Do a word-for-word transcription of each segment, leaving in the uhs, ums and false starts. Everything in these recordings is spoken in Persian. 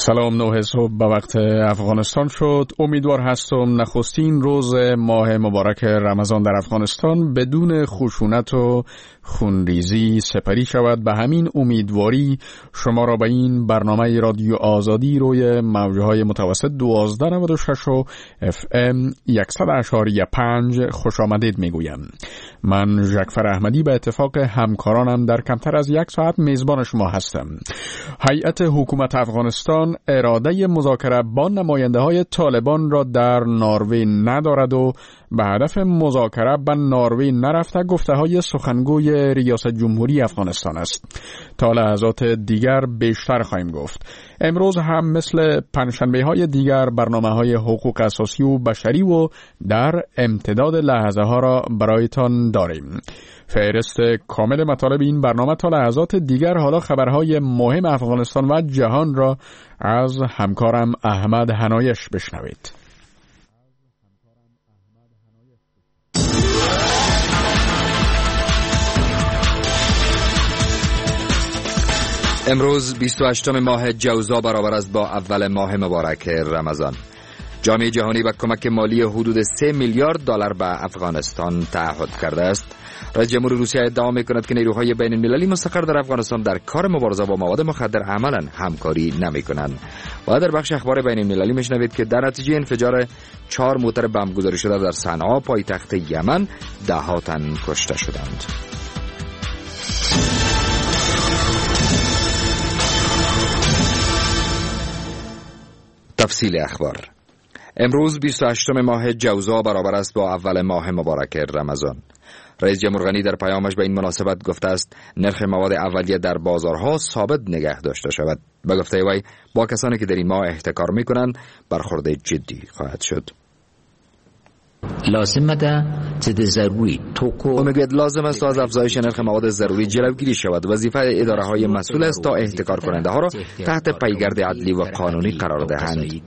سلام، نه صبح به وقت افغانستان شد. امیدوار هستم نخستین روز ماه مبارک رمضان در افغانستان بدون خشونت و خونریزی سپری شود. به همین امیدواری شما را به این برنامه رادیو آزادی روی موجهای متوسط دوازده نود و شش و اف ام صد اشاری پنج خوش آمدید میگویم. من ژکفر احمدی به اتفاق همکارانم در کمتر از یک ساعت میزبان شما هستم. هیئت حکومت افغانستان اراده مذاکره با نماینده های طالبان را در نروژ ندارد و به هدف مذاکره به نروژ نرفته گفته های سخنگوی ریاست جمهوری افغانستان است. تا لحظات دیگر بیشتر خواهیم گفت. امروز هم مثل پنجشنبه های دیگر برنامه های حقوق اساسی و بشری و در امتداد لحظه ها را برایتان داریم. فهرست کامل مطالب این برنامه تا لحظات دیگر. حالا خبرهای مهم افغانستان و جهان را از همکارم احمد حنایش بشنوید. امروز بیست و هشتم ماه جوزا برابر است با اول ماه مبارک رمضان. جامعه جهانی به کمک مالی حدود سه میلیارد دلار به افغانستان تعهد کرده است. رئیس جمهور روسیه ادعا می‌کند که نیروهای بین المللی مستقر در افغانستان در کار مبارزه با مواد مخدر عملاً همکاری نمی‌کنند. و در بخش اخبار بین المللی می‌شنوید که در نتیجه انفجار چهار موتر بمب گذاری شده در صنعا پایتخت یمن ده‌ها تن کشته شدند. تفصیل اخبار. امروز بیست و هشتم ماه جوزا برابر است با اول ماه مبارک رمضان. رئیس جمهور غنی در پیامش به این مناسبت گفته است نرخ مواد اولیه در بازارها ثابت نگه داشته شود. به گفته وی با کسانی که در این ماه احتکار میکنند برخورد جدی خواهد شد. لازم ده ضد ضروری توکو او میگوید لازم است از افزایش نرخ مواد ضروری جلوگیری شود. وظیفه اداره های مسئول است تا احتکار کننده ها را تحت پیگرد عدلی و قانونی قرار دهند.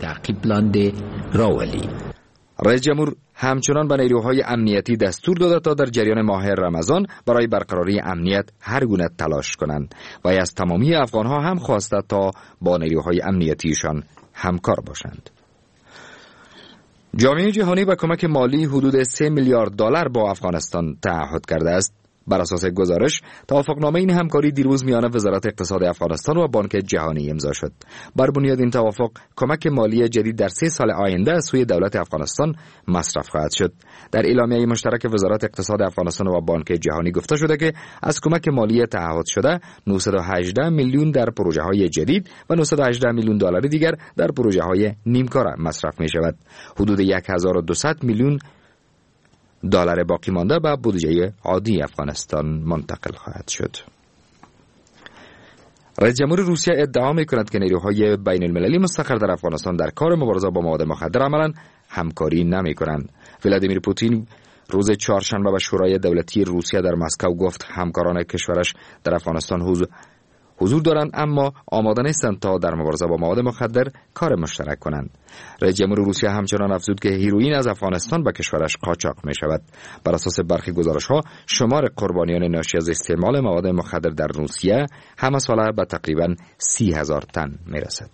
رئیس جمهور همچنان به نیروهای امنیتی دستور داده تا در جریان ماه رمضان برای برقراری امنیت هر گونه تلاش کنند و از تمامی افغانها هم خواسته تا با نیروهای امنیتیشان همکار باشند. جامعه جهانی با کمک مالی حدود سه میلیارد دلار با افغانستان تعهد کرده است. بر اساس گزارش توافقنامه این همکاری دیروز میان وزارت اقتصاد افغانستان و بانک جهانی امضا شد. بر بنیاد این توافق کمک مالی جدید در سه سال آینده از سوی دولت افغانستان مصرف خواهد شد. در اعلامیه مشترک وزارت اقتصاد افغانستان و بانک جهانی گفته شده که از کمک مالی تعهد شده نهصد و هجده میلیون در پروژه های جدید و نهصد و هجده میلیون دلار دیگر در پروژه های نیمکاره مصرف می شود. حدود هزار و دویست میلیون دلار باقی مانده به بودجه عادی افغانستان منتقل خواهد شد. رئیس جمهور روسیه ادعا می‌کند که نیروهای بین المللی مستقر در افغانستان در کار مبارزه با مواد مخدر عملاً همکاری نمی‌کنند. ولادیمیر پوتین روز چهارشنبه به شورای دولتی روسیه در مسکو گفت همکاران کشورش در افغانستان حضور حضور دارند اما آماده نیستند تا در مبارزه با مواد مخدر کار مشترک کنند. رئیس جمهور روسیه همچنان افزود که هیروئین از افغانستان به کشورش قاچاق می شود. بر اساس برخی گزارش‌ها شمار قربانیان ناشی از استعمال مواد مخدر در روسیه همه ساله به تقریباً سی هزار تن می رسد.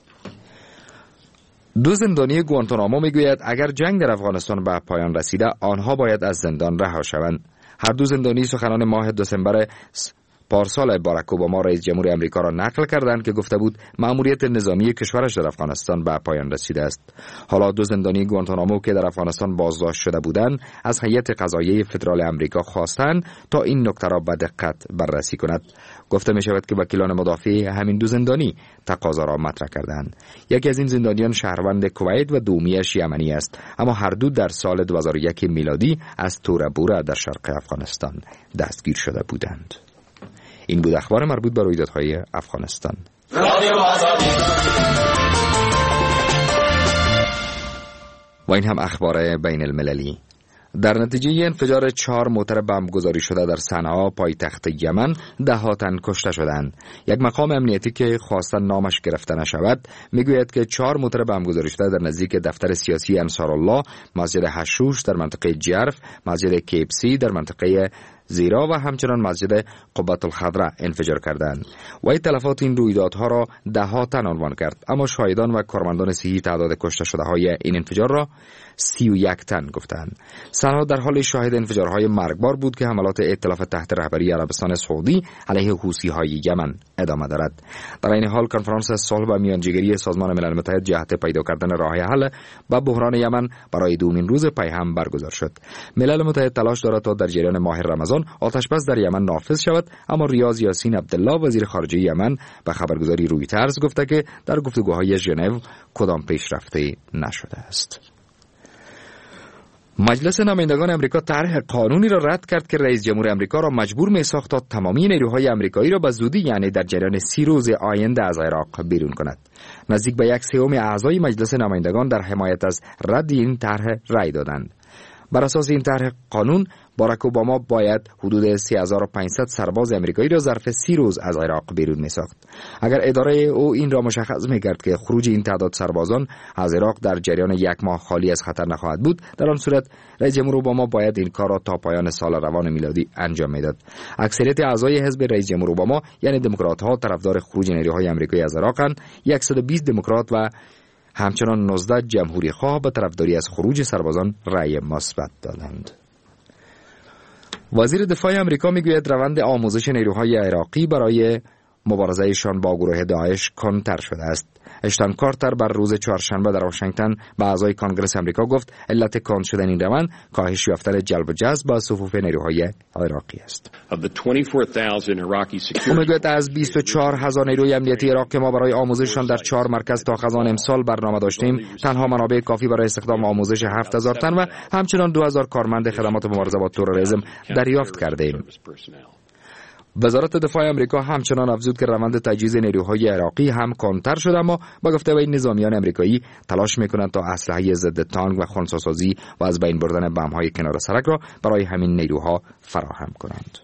دو زندانی گوانتانامو می گوید اگر جنگ در افغانستان به پایان رسیده آنها باید از زندان رها شوند. هر دو زندانی سخنان ماه دسامبر پارسال باراک اوباما رئیس جمهور امریکا را نقل کردند که گفته بود مأموریت نظامی کشورش در افغانستان به پایان رسیده است. حالا دو زندانی گوانتانامو که در افغانستان بازداشت شده بودند از هیئت قضاییه فدرال امریکا خواستند تا این نکته را به دقت بررسی کند. گفته می شود که وکیلان مدافع همین دو زندانی تقاضا را مطرح کردند. یکی از این زندانیان شهروند کویت و دومیش یمنی است، اما هر دو در سال دو هزار و یک میلادی از تورا بورا در شرق افغانستان دستگیر شده بودند. این بود اخبار مربوط به رویدادهای افغانستان. و این هم اخبار بین المللی. در نتیجه انفجار چهار موتر بمب گذاری شده در صنعا پایتخت یمن ده تن کشته شدند. یک مقام امنیتی که خواستن نامش گرفته نشود میگوید که چهار موتر بمب گذاری شده در نزدیک دفتر سیاسی انصارالله، مسجد حشوش در منطقه جرف، مسجد کیپسی در منطقه زیرا و همچنان مسجد قبة الخضراء انفجار کردند. وی تلفات این رویدادها را ده ها تن عنوان کرد، اما شاهدان و کارمندان صحی تعداد کشته شده های این انفجار را سی و یک تن گفتند. صنعا در حال شاهد انفجارهای مرگبار بود که حملات ائتلاف تحت رهبری عربستان سعودی علیه حوثی‌های یمن ادامه دارد. در این حال کنفرانس صلح و میانجیگری سازمان ملل متحد جهت پیدا کردن راه حل به بحران یمن برای دومین روز پی هم برگزار شد. ملل متحد تلاش دارد تا در جریان ماه رمضان آتش بس در یمن نافذ شود، اما ریاض یاسین عبدالله وزیر خارجه یمن به خبرگزاری رویترز گفته که در گفتگوهای ژنو کدام پیشرفتی نشده است. مجلس نمایندگان امریکا طرح قانونی را رد کرد که رئیس جمهور امریکا را مجبور می‌ساخت تا تمامی نیروهای امریکایی را به زودی، یعنی در جریان سی روز آینده، از عراق بیرون کند. نزدیک به یک سوم اعضای مجلس نمایندگان در حمایت از رد این طرح رأی دادند. بر اساس این طرح قانون، باراک اوباما باید حدود سه هزار و پانصد سرباز امریکایی را ظرف سی روز از عراق بیرون می‌ساخت. اگر اداره او این را مشخص می‌کرد که خروج این تعداد سربازان از عراق در جریان یک ماه خالی از خطر نخواهد بود، در آن صورت رئیس جمهور اوباما باید این کار را تا پایان سال روان میلادی انجام میداد. اکثریت اعضای حزب رئیس جمهور اوباما، یعنی دموکرات‌ها، طرفدار خروج نیروهای امریکایی از عراقند. صد و بیست دموکرات و همچنان نوزده جمهوری خواه به طرفداری از خروج سربازان رأی مثبت دادند. وزیر دفاع آمریکا میگوید روند آموزش نیروهای عراقی برای مبارزهشان با گروه داعش کندتر شده است. اشتان کارتر بر روز چهارشنبه در واشنگتن به اعضای کانگرس آمریکا گفت علت کند شدن این روند کاهش یافتن جلب و جذب به صفوف نیروهای عراقی است. او میگوید از بیست و چهار هزار نیروی امنیتی عراق که ما برای آموزششان در چهار مرکز تا خزان امسال برنامه داشتیم، تنها منابع کافی برای استخدام آموزش هفت هزار تن و همچنان دو هزار کارمند خدمات مبارزه با تروریسم دریافت کردیم. وزارت دفاع آمریکا همچنان افزود که روند تجهیز نیروهای عراقی هم کندتر شده، اما با گفته وی نظامیان آمریکایی تلاش میکنند تا اسلحه ضد تانک و خنثی‌سازی و از بین بردن بم‌های کنار سرک را برای همین نیروها فراهم کنند.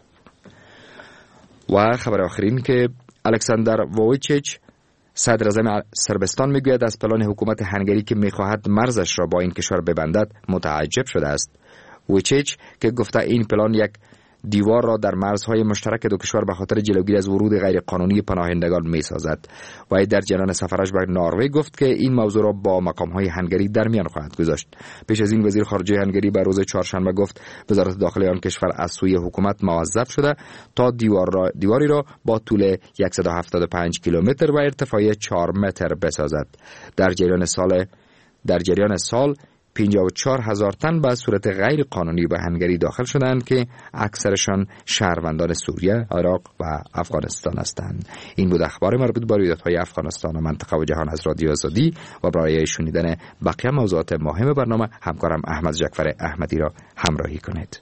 و خبر آخرین که الکساندر وویچیچ صدر اعظم صربستان میگوید از پلان حکومت هنگری که میخواهد مرزش را با این کشور ببندد متعجب شده است. وویچیچ که گفته این پلان یک دیوار را در مرزهای مشترک دو کشور به خاطر جلوگیری از ورود غیر قانونی پناهندگان می‌سازد. و در جریان سفرش به نروژ گفت که این موضوع را با مقام‌های هنگری در میان خواهد گذاشت. پیش از این وزیر خارجه هنگری به روز چهارشنبه گفت وزارت داخلی آن کشور از سوی حکومت موظف شده تا دیوار را دیواری را با طول صد و هفتاد و پنج کیلومتر و ارتفاع چهار متر بسازد. در جریان سال در جریان سال پنجاه و چهار هزار تن به صورت غیر قانونی به هنگری داخل شدند که اکثرشان شهروندان سوریه، عراق و افغانستان هستند. این بود اخبار مربوط به رویدادهای افغانستان و منطقه و جهان از رادیو آزادی و برای شنیدن بقیه موضوعات مهم برنامه همکارم احمد جعفر احمدی را همراهی کنید.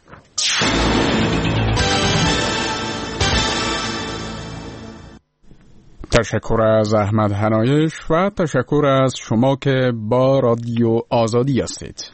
تشکر از احمد حنایش و تشکر از شما که با رادیو آزادی هستید.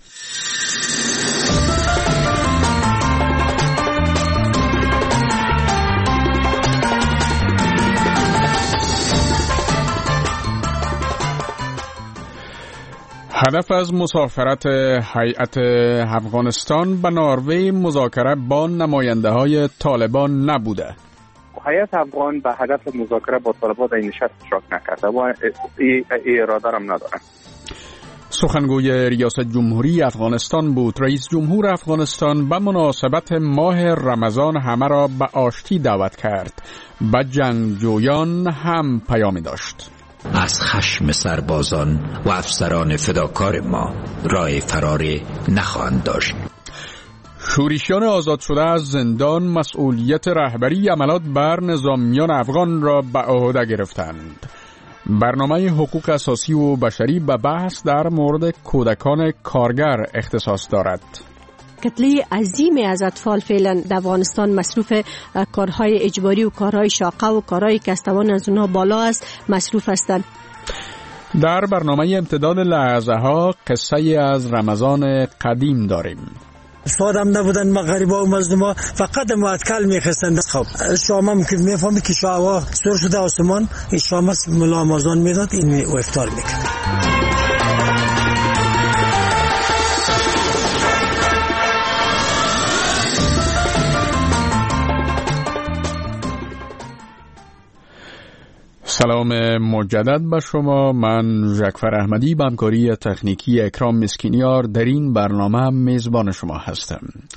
هدف از مسافرت هیئت افغانستان به نروژ مذاکره با نماینده‌های طالبان نبوده. هیئت افغان به هدف مذاکره با طالبان در این نشست اشتراک نکرده و ای اراده هم ندارن. سخنگوی ریاست جمهوری افغانستان بود. رئیس جمهور افغانستان به مناسبت ماه رمضان همه را به آشتی دعوت کرد. به جنگجویان هم پیامی داشت. از خشم سربازان و افسران فداکار ما راه فراری نخواهند داشت. شورشیان آزاد شده از زندان مسئولیت رهبری عملیات بر نظامیان افغان را به عهده گرفتند. برنامه حقوق اساسی و بشری به بحث در مورد کودکان کارگر اختصاص دارد. کتله عظیمی از اطفال فعلا در افغانستان مصروف کارهای اجباری و کارهای شاقه و کارهای که توان از اونها بالا است مصروف هستند. در برنامه امتداد لحظه ها قصه از رمضان قدیم داریم. استفادم نبودن مغربا و مظلوما فقط معتکل میخستند. خب شام هم که میفهمی که شعوا سر شده آسمان این شام است ملا مازان میداد این و افطار میکرد. سلام مجدد به شما. من جعفر احمدی به همکاری تکنیکی اکرام مسکینیار در این برنامه میزبان شما هستم.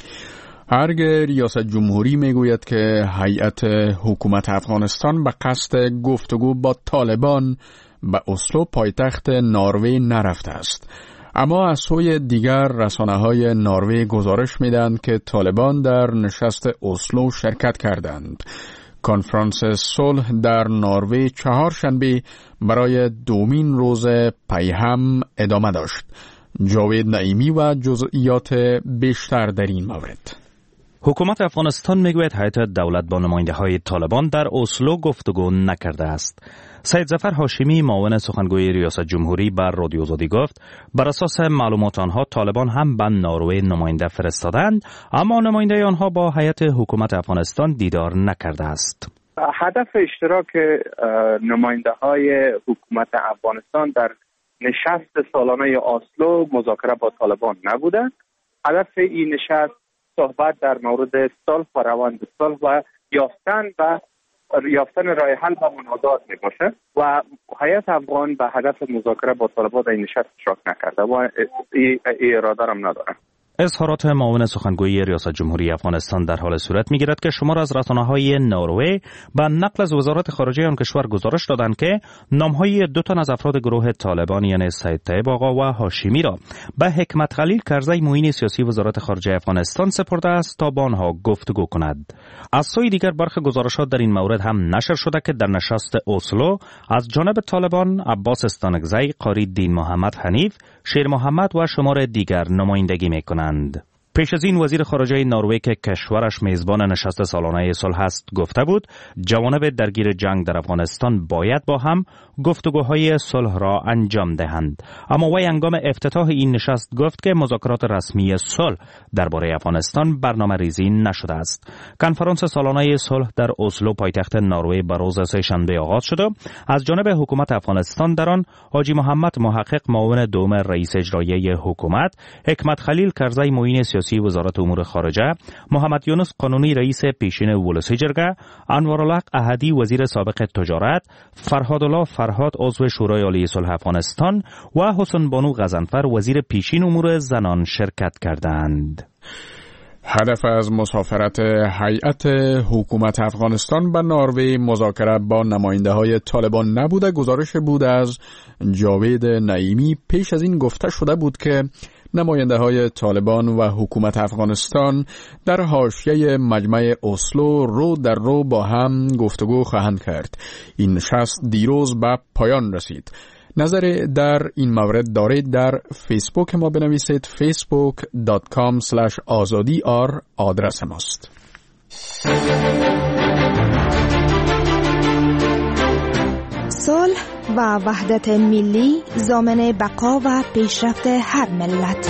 هرگاه ریاست جمهوری میگوید که هیئت حکومت افغانستان به قصد گفتگو با طالبان به اسلو پایتخت نروژ نرفته است، اما از سوی دیگر رسانه‌های نروژ گزارش میدهند که طالبان در نشست اسلو شرکت کردند. کنفرانس صلح در نروژ چهارشنبه برای دومین روز پیهم ادامه داشت. جاوید نعیمی و جزئیات بیشتر در این مورد. حکومت افغانستان میگوید هیئت دولت با نماینده های طالبان در اسلو گفتگو نکرده است. سید ظفر هاشمی معاون سخنگوی ریاست جمهوری بر رادیو آزادی گفت بر اساس معلومات آنها طالبان هم به نروژ نماینده فرستادند، اما نماینده آنها با هیئت حکومت افغانستان دیدار نکرده است. هدف اشتراک نماینده های حکومت افغانستان در نشست سالانه اسلو مذاکره با طالبان نبوده. هدف این نشست صحبت در مورد صلح و روند صلح و یافتن و یافتن راه حل و مناظرات می باشه و هیئت افغان به هدف مذاکره با طالبان در این نشست اشتراک نکرده و ای اراده هم نداره. اظهارات معاون سخنگوی ریاست جمهوری افغانستان در حال صورت می‌گیرد که شمار از رسانه‌های نروژ به نقل از وزارت خارجه آن کشور گزارش دادند که نام‌های دو تن از افراد گروه طالبان یعنی سید طیب آقا و هاشمی را به حکمت خلیل کرزی معین سیاسی وزارت خارجه افغانستان سپرده است تا با آنها گفتگو کند. از سوی دیگر برخی گزارشات در این مورد هم نشر شده که در نشست اسلو از جانب طالبان عباس استانکزی، قاری دین محمد حنیف، شیر محمد و شمار دیگر نمایندگی می‌کنند. پیش از این وزیر خارجه نروژ که کشورش میزبان نشست سالانه صلح است گفته بود جوانب درگیر جنگ در افغانستان باید با هم گفتگوهای صلح را انجام دهند، اما وی هنگام افتتاح این نشست گفت که مذاکرات رسمی صلح درباره افغانستان برنامه ریزی نشده است. کنفرانس سالانه صلح در اسلو پایتخت نروژ به روز سه‌شنبه آغاز شد. از جانب حکومت افغانستان در آن حاجی محمد محقق معاون دوم رئیس اجرایی حکومت، حکمت خلیل کرزی معین سیاسی وزارت امور خارجه، محمد یونس قانونی رئیس پیشین ولسی جرگه، انوارالحق احدی وزیر سابق تجارت، فرهادالله فرهاد عضو شورای عالی صلح افغانستان و حسن بانو غضنفر وزیر پیشین امور زنان شرکت کردند. هدف از مسافرت هیئت حکومت افغانستان به نروژ مذاکره با نماینده های طالبان نبوده. گزارش بود از جاوید نعیمی. پیش از این گفته شده بود که نماینده های طالبان و حکومت افغانستان در حاشیه مجمع اسلو رو در رو با هم گفتگو خواهند کرد. این نشست دیروز به پایان رسید. نظر در این مورد دارید در فیسبوک ما بنویسید فیسبوک دات کام اسلش آزادی آر آدرس ماست. صلح و وحدت ملی ضامن بقا و پیشرفت هر ملت.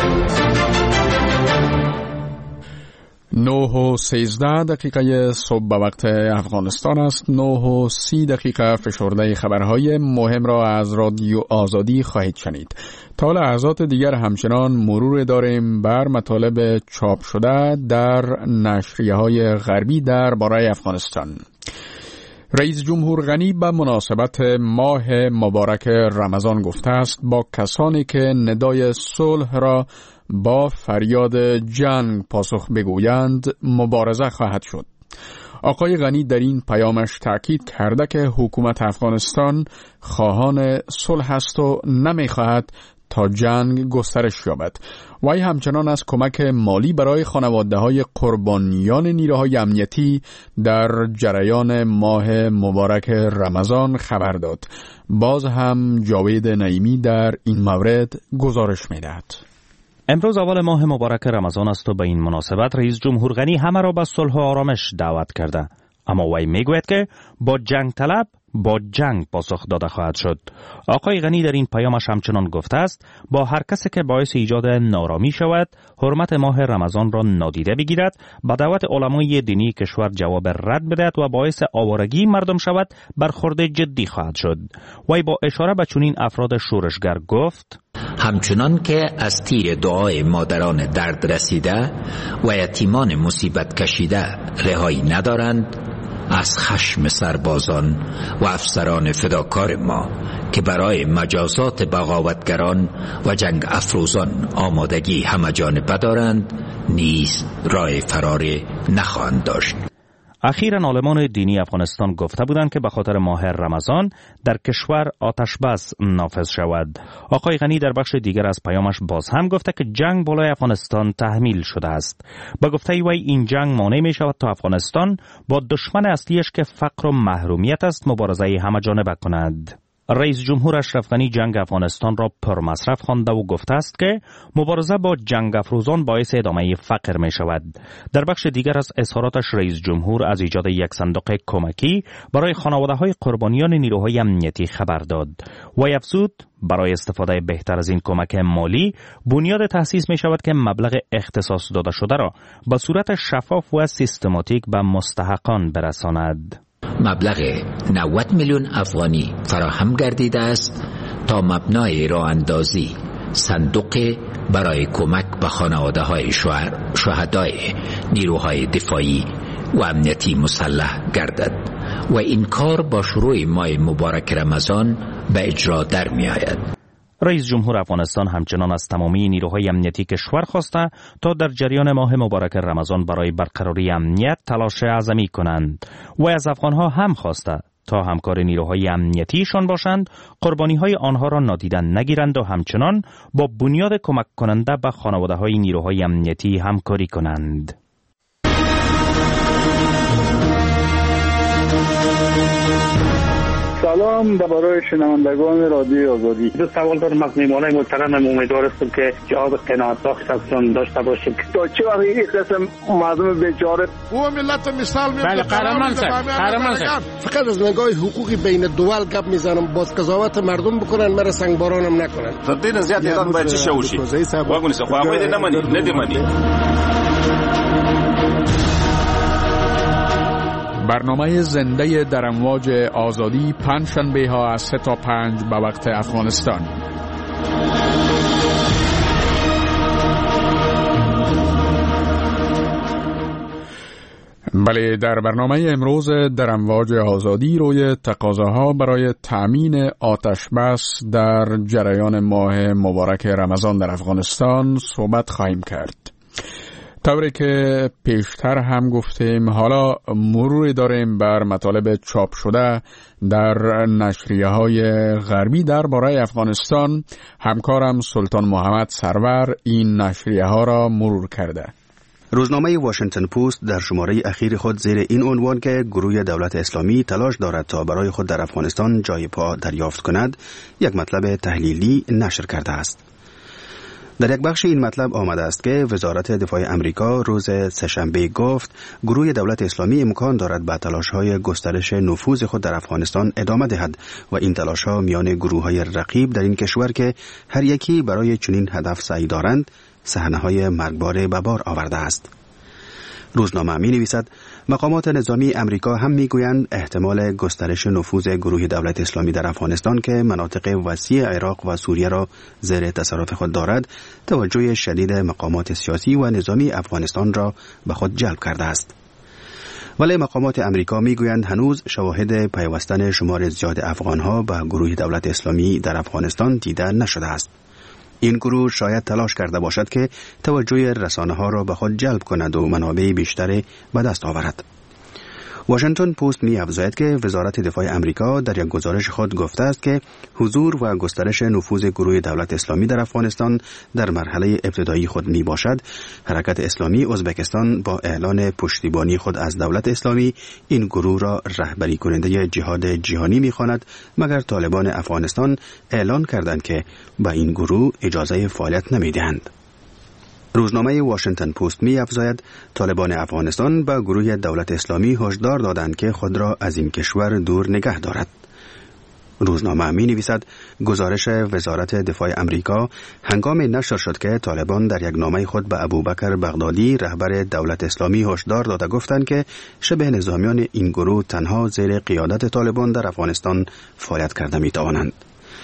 نه و سیزده دقیقه صبح به وقت افغانستان است. نه و سی دقیقه فشرده خبرهای مهم را از رادیو آزادی خواهید شنید. تا لحظات دیگر همچنان مرور داریم بر مطالب چاپ شده در نشریه‌های غربی درباره افغانستان. رئیس جمهور غنی به مناسبت ماه مبارک رمضان گفته است با کسانی که ندای صلح را با فریاد جنگ پاسخ بگویند مبارزه خواهد شد. آقای غنی در این پیامش تأکید کرده که حکومت افغانستان خواهان صلح است و نمی‌خواهد تا جنگ گسترش یابد. وی همچنان از کمک مالی برای خانواده‌های قربانیان نیروهای امنیتی در جریان ماه مبارک رمضان خبر داد. باز هم جاوید نعیمی در این مورد گزارش می‌دهد. امروز اول ماه مبارک رمضان است و به این مناسبت رئیس جمهور غنی همه را به صلح و آرامش دعوت کرده، اما وی میگوید که با جنگ طلب با جنگ پاسخ داده خواهد شد. آقای غنی در این پیامش همچنان گفته است با هر کسی که باعث ایجاد نارامی شود حرمت ماه رمضان را نادیده بگیرد، به دعوت علمای دینی کشور جواب رد بدهد و باعث آوارگی مردم شود برخورد جدی خواهد شد. وی با اشاره به چنین افراد شورشگر گفت همچنان که از تیر دعای مادران درد رسیده و یتیمان مصیبت کشیده رهایی ندارند، از خشم سربازان و افسران فداکار ما که برای مجازات بغاوتگران و جنگ افروزان آمادگی همه‌جانبه دارند نیز راه فرار نخواهند داشت. اخیراً عالمان دینی افغانستان گفته بودند که به خاطر ماه رمضان در کشور آتش بس نافذ شود. آقای غنی در بخش دیگر از پیامش باز هم گفته که جنگ بالای افغانستان تحمیل شده است. با گفته وی این جنگ مانع می شود تا افغانستان با دشمن اصلیش که فقر و محرومیت است مبارزه همه‌جانبه کند. رئیس جمهور اشرف غنی جنگ افغانستان را پرمصرف خوانده و گفته است که مبارزه با جنگ افروزان باعث ادامه فقر می شود. در بخش دیگر از اظهاراتش رئیس جمهور از ایجاد یک صندوق کمکی برای خانواده‌های قربانیان نیروهای امنیتی خبر داد. وی افزود برای استفاده بهتر از این کمک مالی بنیاد تأسیس می شود که مبلغ اختصاص داده شده را به صورت شفاف و سیستماتیک به مستحقان برساند. مبلغ نود میلیون افغانی فراهم گردیده است تا مبنای راه اندازی صندوق برای کمک به خانواده‌های شهدای نیروهای دفاعی و امنیتی مسلح گردد و این کار با شروع ماه مبارک رمضان به اجرا در می آید. رئیس جمهور افغانستان همچنان از تمامی نیروهای امنیتی کشور خواسته تا در جریان ماه مبارک رمضان برای برقراری امنیت تلاش اعظمی کنند و از افغانها هم خواسته تا همکار نیروهای امنیتیشان باشند، قربانی‌های آنها را نادیده نگیرند و همچنان با بنیاد کمک کننده به خانواده‌های نیروهای امنیتی همکاری کنند. سلام برای شنوندگان رادیو آزادی. دو سوال دارم از میهمانای محترم، امیدوارم که جواب قناعت بخش ازشان داشته باشیم. تا چه وقت این قسم مردم بیچاره و ملت مثال می بله قهرمان صاحب قهرمان صاحب فقط از نگاه حقوقی بین دول گپ میزنم، باز قضاوت مردم بکنن، مرا سنگبارانم نکنن. تدین زیاد ایران باید چه شوشی واگونی سه خو باید نمانی ندیمانی. برنامه زنده در امواج آزادی پنجشنبه ها از سه تا پنج به وقت افغانستان. بله، در برنامه امروز در امواج آزادی روی تقاضاها برای تأمین آتش بس در جریان ماه مبارک رمضان در افغانستان صحبت خواهیم کرد. طوری که پیشتر هم گفتیم، حالا مروری داریم بر مطالب چاپ شده در نشریه های غربی درباره افغانستان. همکارم سلطان محمد سرور این نشریه ها را مرور کرده. روزنامه واشنگتن پست در شماره اخیر خود زیر این عنوان که گروه دولت اسلامی تلاش دارد تا برای خود در افغانستان جای پا دریافت کند، یک مطلب تحلیلی نشر کرده است. در یک بخش این مطلب آمده است که وزارت دفاع امریکا روز سه‌شنبه گفت گروه دولت اسلامی امکان دارد به تلاش‌های گسترش نفوذ خود در افغانستان ادامه دهد و این تلاش‌ها میان گروه‌های رقیب در این کشور که هر یکی برای چنین هدف سعی دارند صحنه‌های مرگبار به بار آورده است. روزنامه می نویسد مقامات نظامی امریکا هم می گویند احتمال گسترش نفوذ گروه دولت اسلامی در افغانستان که مناطق وسیع عراق و سوریه را زیر تصرف خود دارد توجه شدید مقامات سیاسی و نظامی افغانستان را به خود جلب کرده است. ولی مقامات امریکا می گویند هنوز شواهد پیوستن شمار زیاد افغانها به گروه دولت اسلامی در افغانستان دیده نشده است. این گروه شاید تلاش کرده باشد که توجه رسانه‌ها را به خود جلب کند و منابع بیشتری به دست آورد. واشنگتن پست می افزاید که وزارت دفاع امریکا در یک گزارش خود گفته است که حضور و گسترش نفوذ گروه دولت اسلامی در افغانستان در مرحله ابتدایی خود می باشد. حرکت اسلامی ازبکستان با اعلان پشتیبانی خود از دولت اسلامی این گروه را رهبری کننده جهاد جهانی می خواند، مگر طالبان افغانستان اعلان کردند که به این گروه اجازه فعالیت نمی دهند. روزنامه واشنگتن پست می افزاید طالبان افغانستان به گروه دولت اسلامی هشدار دادند که خود را از این کشور دور نگه دارد. روزنامه می نویسد گزارش وزارت دفاع امریکا هنگام نشر شد که طالبان در یک نامه خود به ابوبکر بغدادی رهبر دولت اسلامی هشدار داده گفتند که شبه نظامیان این گروه تنها زیر قیادت طالبان در افغانستان فعالیت کرده می توانند.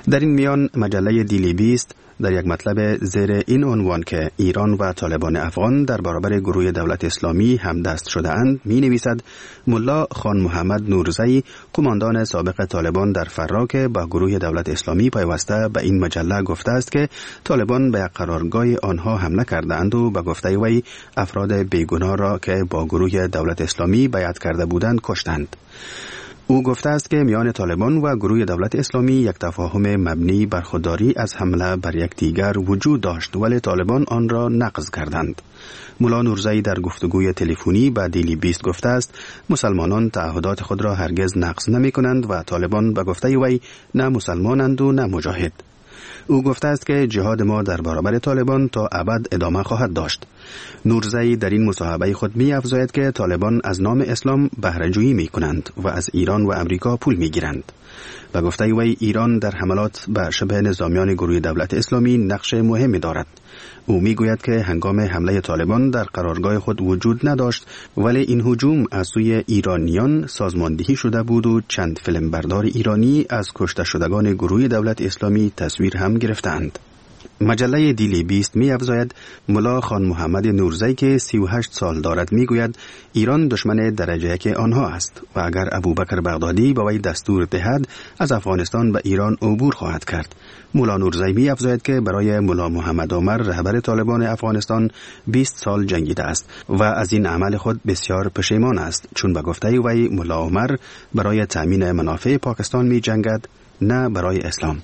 در این میان مجله دیلی بیست در یک مطلب زیر این عنوان که ایران و طالبان افغان در برابر گروه دولت اسلامی همدست شده اند می نویسد ملا خان محمد نورزی، قماندان سابق طالبان در فرا که با گروه دولت اسلامی پیوسته به این مجله گفته است که طالبان به قرارگاه آنها حمله کردند و به گفته وی افراد بیگناه را که با گروه دولت اسلامی بیعت کرده بودند کشتند. او گفته است که میان طالبان و گروه دولت اسلامی یک تفاهم مبنی بر خودداری از حمله بر یکدیگر وجود داشت ولی طالبان آن را نقض کردند. ملا نورزی در گفتگوی تلفنی با دیلی بیست گفته است مسلمانان تعهدات خود را هرگز نقض نمی کنند و طالبان به گفته وی نه مسلمانند و نه مجاهد. او گفته است که جهاد ما در برابر طالبان تا ابد ادامه خواهد داشت. نورزی در این مصاحبه خود می افزاید که طالبان از نام اسلام بهره جویی می کنند و از ایران و امریکا پول می گیرند. و گفته وی ایران در حملات به شبه نظامیان گروه دولت اسلامی نقش مهمی دارد. او می گوید که هنگام حمله طالبان در قرارگاه خود وجود نداشت ولی این هجوم از سوی ایرانیان سازماندهی شده بود و چند فیلمبردار ایرانی از کشته شدگان گروه دولت اسلامی تصویر هم گرفتند. مجله دیلی بیست می افزاید ملا خان محمد نورزی که سی و هشت سال دارد می گوید ایران دشمن درجه یک آنها است و اگر ابوبکر بغدادی با وی دستور دهد از افغانستان به ایران عبور خواهد کرد. ملا نورزی می افزاید که برای ملا محمد عمر رهبر طالبان افغانستان بیست سال جنگیده است و از این عمل خود بسیار پشیمان است چون به گفته وی ملا عمر برای تامین منافع پاکستان می جنگد نه برای اسلام.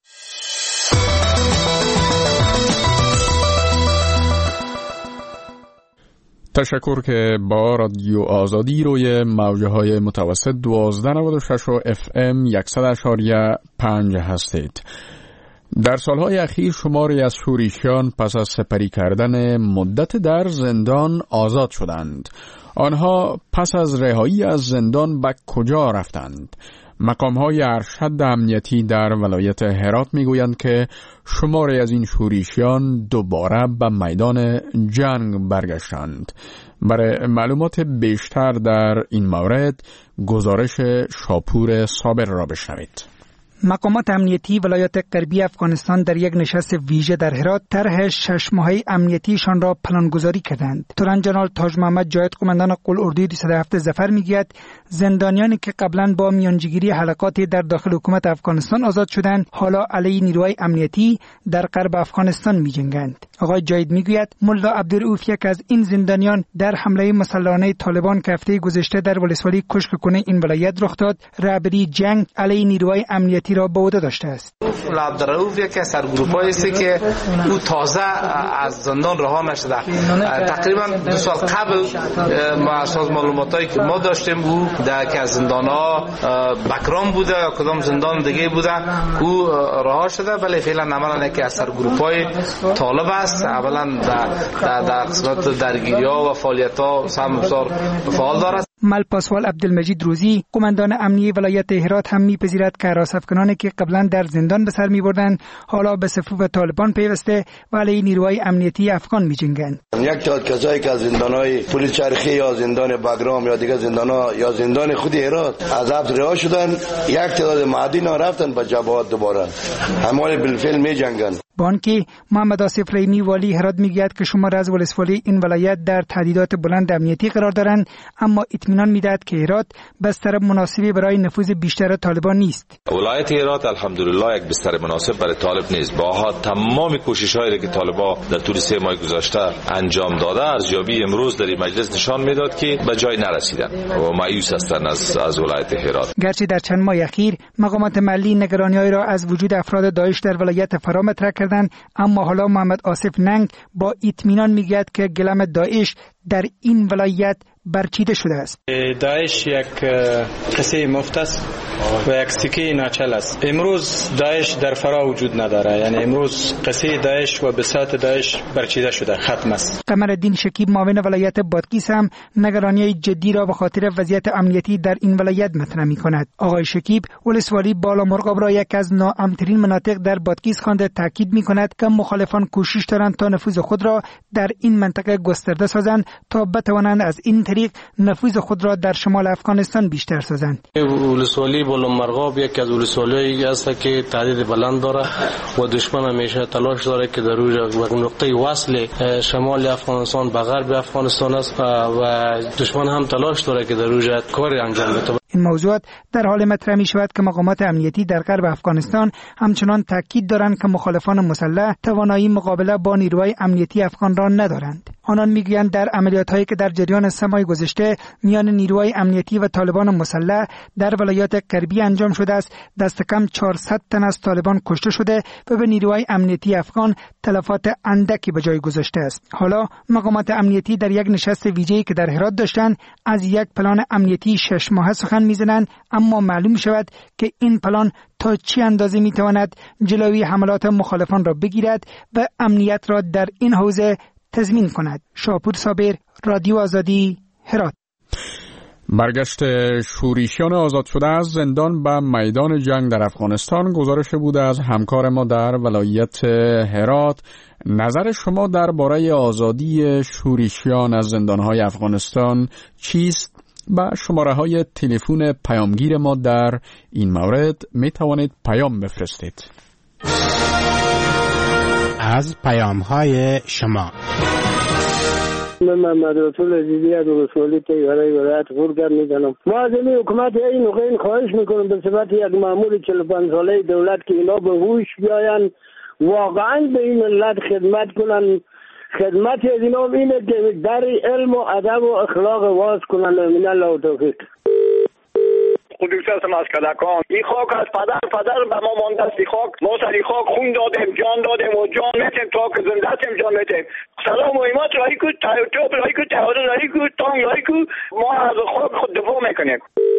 تشکر که با رادیو آزادی روی موجه های متوسط دوازده نود و شش و اف ام صد اشاریه پنج هستید. در سالهای اخیر شماری از شورشیان پس از سپری کردن مدت در زندان آزاد شدند. آنها پس از رهایی از زندان به کجا رفتند؟ مقام‌های ارشد امنیتی در ولایت هرات می‌گویند که شماری از این شورشیان دوباره به میدان جنگ برگشتند. برای معلومات بیشتر در این مورد گزارش شاپور صابر را بشنوید. مقامات امنیتی ولایت غربی افغانستان در یک نشست ویژه در هرات طرح شش ماهه امنیتیشان را پلانگذاری کردند. تورن جنرال تاج محمد جاید قماندان قلعه‌اردوی دویست و هفت ظفر میگوید زندانیانی که قبلا با میانجیگیری حلقاتی در داخل حکومت افغانستان آزاد شدند حالا علیه نیروهای امنیتی در غرب افغانستان میجنگند. آقای جاید میگوید ملا عبدالرؤوف یک از این زندانیان در حمله مسلحانه طالبان که هفته گذشته در ولسوالی کشک کنه این ولایت رخ داد رهبری جنگ علیه نیروهای امنیتی را به عهده داشته است. ملا عبدالرؤوف یک از سرگروه‌هایی است که او تازه از زندان رها نشده. تقریبا دو سال قبل ما اساس معلوماتایی که ما داشتیم او در یک از زندان‌ها بکرام بوده یا کدام زندان دیگه بوده او رها شده ولی فعلا عملاً یک از سرگروه‌های طالب است. اولا در در قسمت درگیری‌ها و فعالیت‌ها هم بسیار فعال دارد. ملپاسوال عبدالمجید روزی قماندان امنیتی ولایت هرات هم می‌پذیرد که راسفکنانی که قبلا در زندان به سر می‌بردند حالا به صفوف طالبان پیوسته و علیه نیروهای امنیتی افغان می‌جنگند. یک تعداد کسایی که از زندان‌های پلیس چرخی یا زندان بگرام یا دیگر زندان‌ها یا زندان خود هرات از حبس رها شدن یک تعداد معدین رفتن به جبهات دوباره همواره بالفعل می‌جنگند. بانکی محمد آصف رحیمی والی هرات میگوید که شمار از ولسوالی این ولایت در تهدیدات بلند امنیتی قرار دارند اما اطمینان میدهد که هرات بستر مناسبی برای نفوذ بیشتر طالبان نیست. ولایت هرات الحمدلله یک بستر مناسب برای طالب نیست. با تمام کوشش‌هایی که طالبان در طول سه ماه گذشته انجام داده ارزیابی امروز در این مجلس نشان میداد که به جای نرسیدن و مایوس هستند از از ولایت هرات. گرچه در چند ماه اخیر مقامات محلی نگرانی‌هایی را از وجود افراد داعش در ولایت فرا مطرح کردند اما حالا محمد آصف ننگ با اطمینان میگوید که گلم داعش در این ولایت برچیده شده است. داعش یک قصه مفت است و یک سکه ناچل است. امروز داعش در فرا وجود نداره، یعنی امروز قصه داعش و بساط داعش برچیده شده، ختم است. قمرالدین شکیب معاون ولایت بادغیس هم نگرانی جدی را به خاطر وضعیت امنیتی در این ولایت مطرح می‌کند. آقای شکیب ولسوالی بالا مرغاب را یک از ناامن‌ترین مناطق در بادغیس خوانده، تاکید می‌کند که مخالفان کوشش دارند تا نفوذ خود را در این منطقه گسترده سازند تا بتوانند از این طریق نفوذ خود را در شمال افغانستان بیشتر سازند. ولسوالی بلندمرغاب یک از ولسوالی‌هایی است که تعداد بلند داره و دشمن همیشه تلاش داره که در روی نقطه وصل شمال افغانستان به غرب افغانستان است و دشمن هم تلاش داره که در روی کار انجام بده. این موضوعات در حال مطرح می شود که مقامات امنیتی در غرب افغانستان همچنان تاکید دارند که مخالفان مسلح توانایی مقابله با نیروهای امنیتی افغان را ندارند. آنان میگویند در عملیات‌هایی که در جریان سه ماه گذشته میان نیروهای امنیتی و طالبان مسلح در ولایات غربی انجام شده است، دست کم چهارصد تن از طالبان کشته شده و به نیروهای امنیتی افغان تلفات اندکی به جای گذاشته است. حالا مقامات امنیتی در یک نشست ویژه‌ای که در هرات داشتند از یک پلان امنیتی شش ماهه سخن میزنند، اما معلوم شود که این پلان تا چه اندازه میتواند جلوی حملات مخالفان را بگیرد و امنیت را در این حوزه تضمین کند. شاپور صابر، رادیو آزادی، هرات. برگشت شوریشیان آزاد شده از زندان به میدان جنگ در افغانستان گزارش بوده از همکار ما در ولایت هرات. نظر شما درباره آزادی شوریشیان از زندانهای افغانستان چیست؟ با شماره های تلفن پیامگیر ما در این مورد می توانید پیام بفرستید. از پیام های شما من محمد رسول عزیزی از ولسوالی تیاره ولایت غورگرد میزنم. ما از این حکومت این نقین خواهش میکنم به صفت یک مأمور چهل و پنج ساله دولت که اینا به هوش بیاین، واقعا به این ملت خدمت کنن. خدمت از اینا اینه که در علم و ادب و اخلاق واز کنن. من الله و توفیق. خودش هستم از کلکان. این خاک از پدر پدر به ما مانده است. این خاک ما سر این خاک خون دادیم، جان دادیم و جان میتیم تا که زنده هستیم جان میتیم. سلام و ایمات رایی کو، توپ رایی کو، تهادن رایی کو، تانگ رایی کو، ما از خاک خود دفاع میکنیم.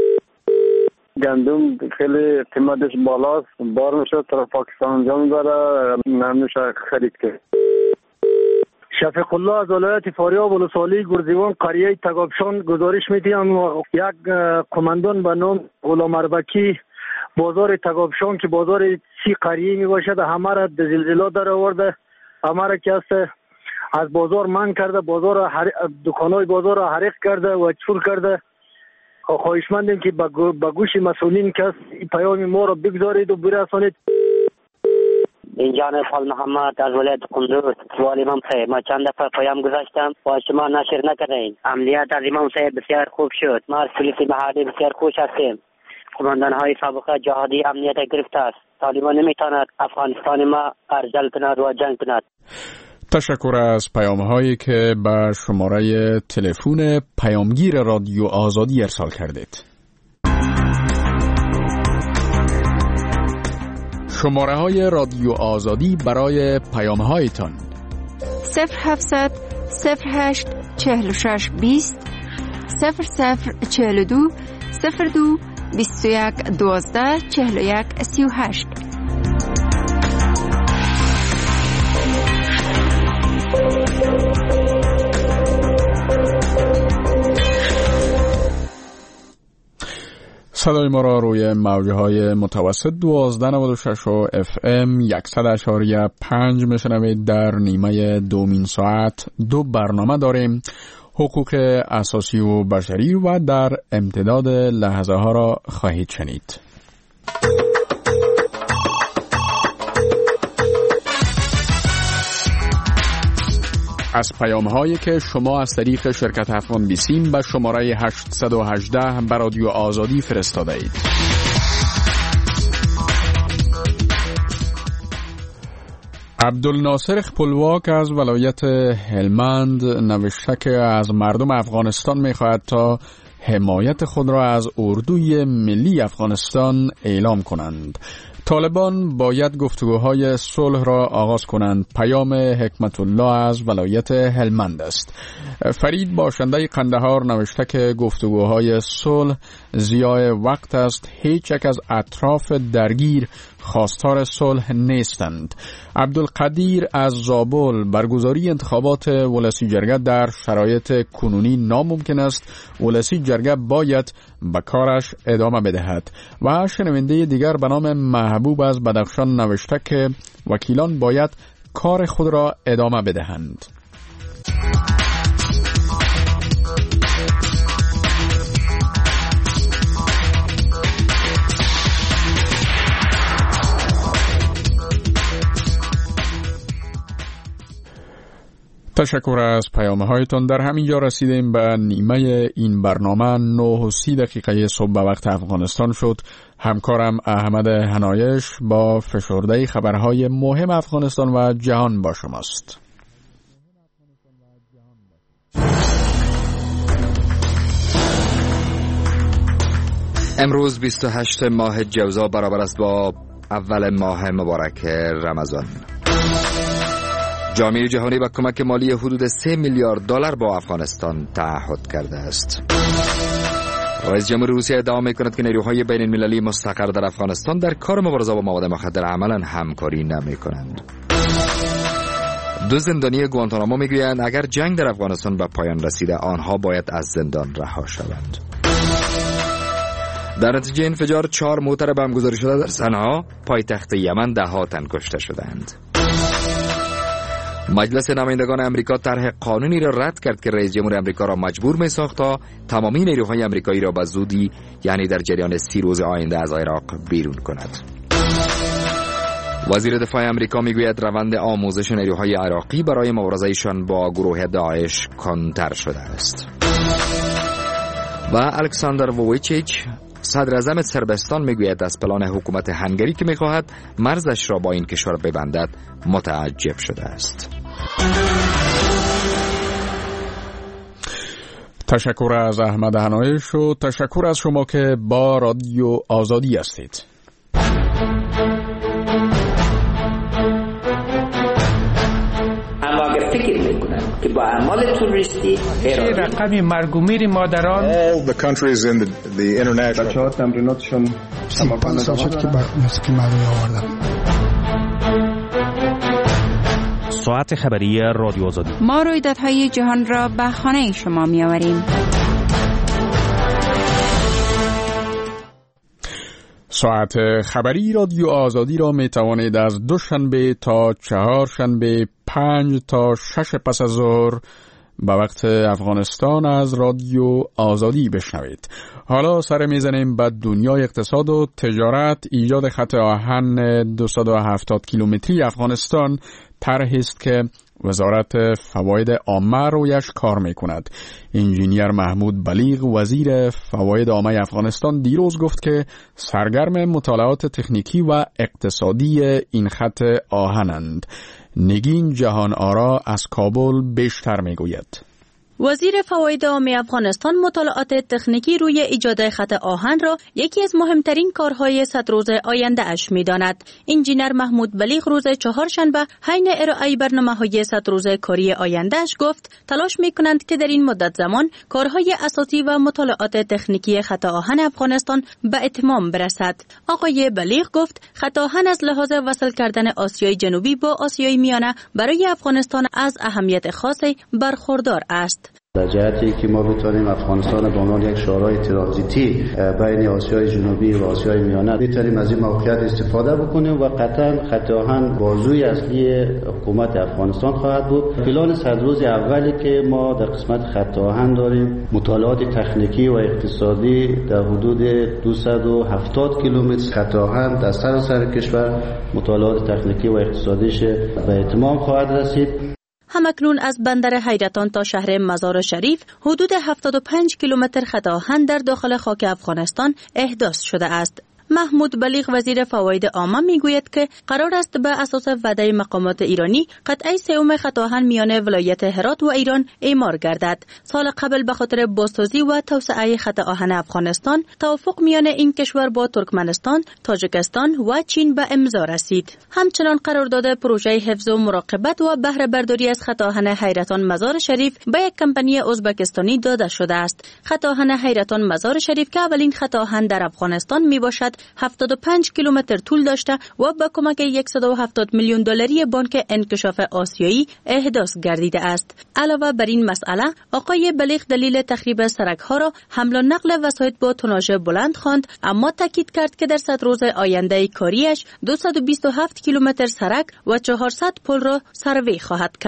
گندم خیلی قیمتش بالاست، بار میشه طرف پاکستان انجام داره، نمیشه خرید کرد. شفیق الله از ولایت فاریاب ولسوالی گرزیوان قریه تگابشان گزارش میدیم یک کماندان به نام غلام اربکی بازار تگابشان که بازار سی قریه می باشد همه را زلزله در آورده، همه را که است از بازار من کرده، بازار دکانای بازار را حریق کرده و چور کرده. خواهشمندیم که به گوش مسئولین که این پیام ما را بگذارید و برسانید. اینجا فال محمد از ولایت قندوز والی امام صاحب، ما چند دفعه پیام گذاشتم و شما نشر نکردین. عملیات از امام صاحب بسیار خوب شد، ما از پلیس محلی بسیار خوش هستیم. قماندان های سابقه جهادی امنیت گرفته است. طالبان نمیتواند افغانستان ما ارجل کند و جنگ کند. تشکر از پیام هایی که به شماره تلفن پیامگیر رادیو آزادی ارسال کردید. شماره های رادیو آزادی برای پیام هایتان صفر هفتصد صفر هشت چهل و شش بیست صفر صفر چهل و دو صفر دو بیست و یک دوازده چهل و یک سی و هشت. صدای ما را روی موجه های متوسط دوازده نود و شش و اف ام صد اشاریه پنج میشنوید. در نیمه دومین ساعت دو برنامه داریم: حقوق اساسی و بشری و در امتداد لحظه ها را خواهید شنید. از پیام هایی که شما از طریق شرکت افغان بیسیم به شماره هشت یک هشت به رادیو آزادی فرستاده اید. عبدالناصر خپلواک از ولایت هلمند نوشته که از مردم افغانستان می خواهد تا حمایت خود را از اردوی ملی افغانستان اعلام کنند. طالبان باید گفتگوهای صلح را آغاز کنند. پیام حکمت الله از ولایت هلمند است. فرید باشنده قندهار نوشته که گفتگوهای صلح ضیاع وقت است. هیچ یک از اطراف درگیر خواستار صلح نیستند. عبدالقدیر از زابل: برگزاری انتخابات ولسی جرگه در شرایط کنونی ناممکن است. ولسی جرگه باید به کارش ادامه بدهد. و شنونده دیگر به نام محبوب از بدخشان نوشته که وکیلان باید کار خود را ادامه بدهند. تشکر از پیام هایتان. در همین جا رسیدیم به نیمه این برنامه. نه و سی دقیقه صبح به وقت افغانستان شد. همکارم احمد هنایش با فشرده خبرهای مهم افغانستان و جهان با شماست. امروز بیست و هشت ماه جوزا برابر است با اول ماه مبارک رمضان. جامعه جهانی با کمک مالی حدود سه میلیارد دلار با افغانستان تعهد کرده است. رئیس جمهور روسیه ادعا می‌کند که نیروهای بین المللی مستقر در افغانستان در کار مبارزه با مواد مخدر عملاً همکاری نمی‌کنند. دو زندانی گوانتانامو می‌گویند اگر جنگ در افغانستان به پایان رسیده آنها باید از زندان رها شوند. در نتیجه انفجار چهار موتر بم گذاری شده در صنعا پایتخت یمن ده ها تن کشته شدند. مجلس نمایندگان امریکا طرح قانونی را رد کرد که رئیس جمهور امریکا را مجبور می ساخت تا تمامی نیروهای امریکایی را به زودی یعنی در جریان سی روز آینده از عراق بیرون کند. وزیر دفاع امریکا میگوید روند آموزش نیروهای عراقی برای مبارزه‌شان با گروه داعش کندتر شده است. و الکساندر وویچیچ صدر اعظم صربستان میگوید از پلان حکومت هنگری که میخواهد مرزش را با این کشور ببندد متعجب شده است. تشکر از احمد هنایش و تشکر از شما که با رادیو آزادی هستید. اما اگر فکر میکنن که با اعمال توریستی رقم مرگ و میر مادران all the countries in the, the international بچه‌ها تمریناتشون پنج سال شد که بر موسیقی مردمی آوردم. ساعت خبری رادیو آزادی. ما رویدادهای جهان را به خانه شما می آوریم. ساعت خبری رادیو آزادی را می توانید از دوشنبه تا چهارشنبه پنج تا شش پس از ظهر به وقت افغانستان از رادیو آزادی بشنوید. حالا سر میزنیم به دنیای اقتصاد و تجارت. ایجاد خط آهن دویست و هفتاد کیلومتری افغانستان طرحی است که وزارت فواید عامه رویش کار میکند. انجینیر محمود بلیغ وزیر فواید عامه افغانستان دیروز گفت که سرگرم مطالعات تکنیکی و اقتصادی این خط آهنند. نگین جهان آرا از کابل بیشتر میگوید. وزیر فواید عامه افغانستان مطالعات تکنیکی روی ایجاد خط آهن را یکی از مهمترین کارهای صد روز آینده اش می‌داند. انجینیر محمود بلیغ روز چهارشنبه حین ارائه برنامه‌های صد روز کاری آینده اش گفت تلاش می‌کنند که در این مدت زمان کارهای اساسی و مطالعات تکنیکی خط آهن افغانستان به اتمام برسد. آقای بلیغ گفت خط آهن از لحاظ وصل کردن آسیای جنوبی با آسیای میانه برای افغانستان از اهمیت خاصی برخوردار است. در جهتی که ما بتوانیم افغانستان به عنوان یک شورای ترانزیتی بین آسیای جنوبی و آسیای میانه بتوانیم از این موقعیت استفاده بکنیم و قطعا خط آهن بازوی اصلی حکومت افغانستان خواهد بود. پلان صد روز اولی که ما در قسمت خط آهن داریم مطالعات تکنیکی و اقتصادی در حدود دویست و هفتاد کیلومتر خط آهن در سراسر کشور مطالعات تکنیکی و اقتصادیش به اتمام خواهد رسید. همکنون از بندر حیرتان تا شهر مزار شریف حدود هفتاد و پنج کیلومتر خط آهن در داخل خاک افغانستان احداث شده است. محمود بلیغ وزیر فواید عامه میگوید که قرار است به اساس وعده مقامات ایرانی قطعه سوم خط آهن میان ولایت هرات و ایران اعمار گردد. سال قبل به خاطر بازسازی و توسعه خط آهن افغانستان توافق میان این کشور با ترکمنستان، تاجیکستان و چین به امضا رسید. همچنان قرارداد پروژه حفظ و مراقبت و بهره برداری از خط آهن حیرتان مزار شریف به یک کمپانی ازبکستانی داده شده است. خط آهن حیرتان مزار شریف که اولین خط آهن در افغانستان می باشد هفتاد و پنج کیلومتر طول داشته و با کمک صد و هفتاد میلیون دلاری بانک انکشاف آسیایی احداث گردیده است. علاوه بر این مسئله آقای بلیغ دلیل تخریب سرک‌ها را حمل و نقل وسایط با توناژ بلند خواند، اما تاکید کرد که در صد روز آینده کاریش دویست و بیست و هفت کیلومتر سرک و چهارصد پل را سروی خواهد کرد.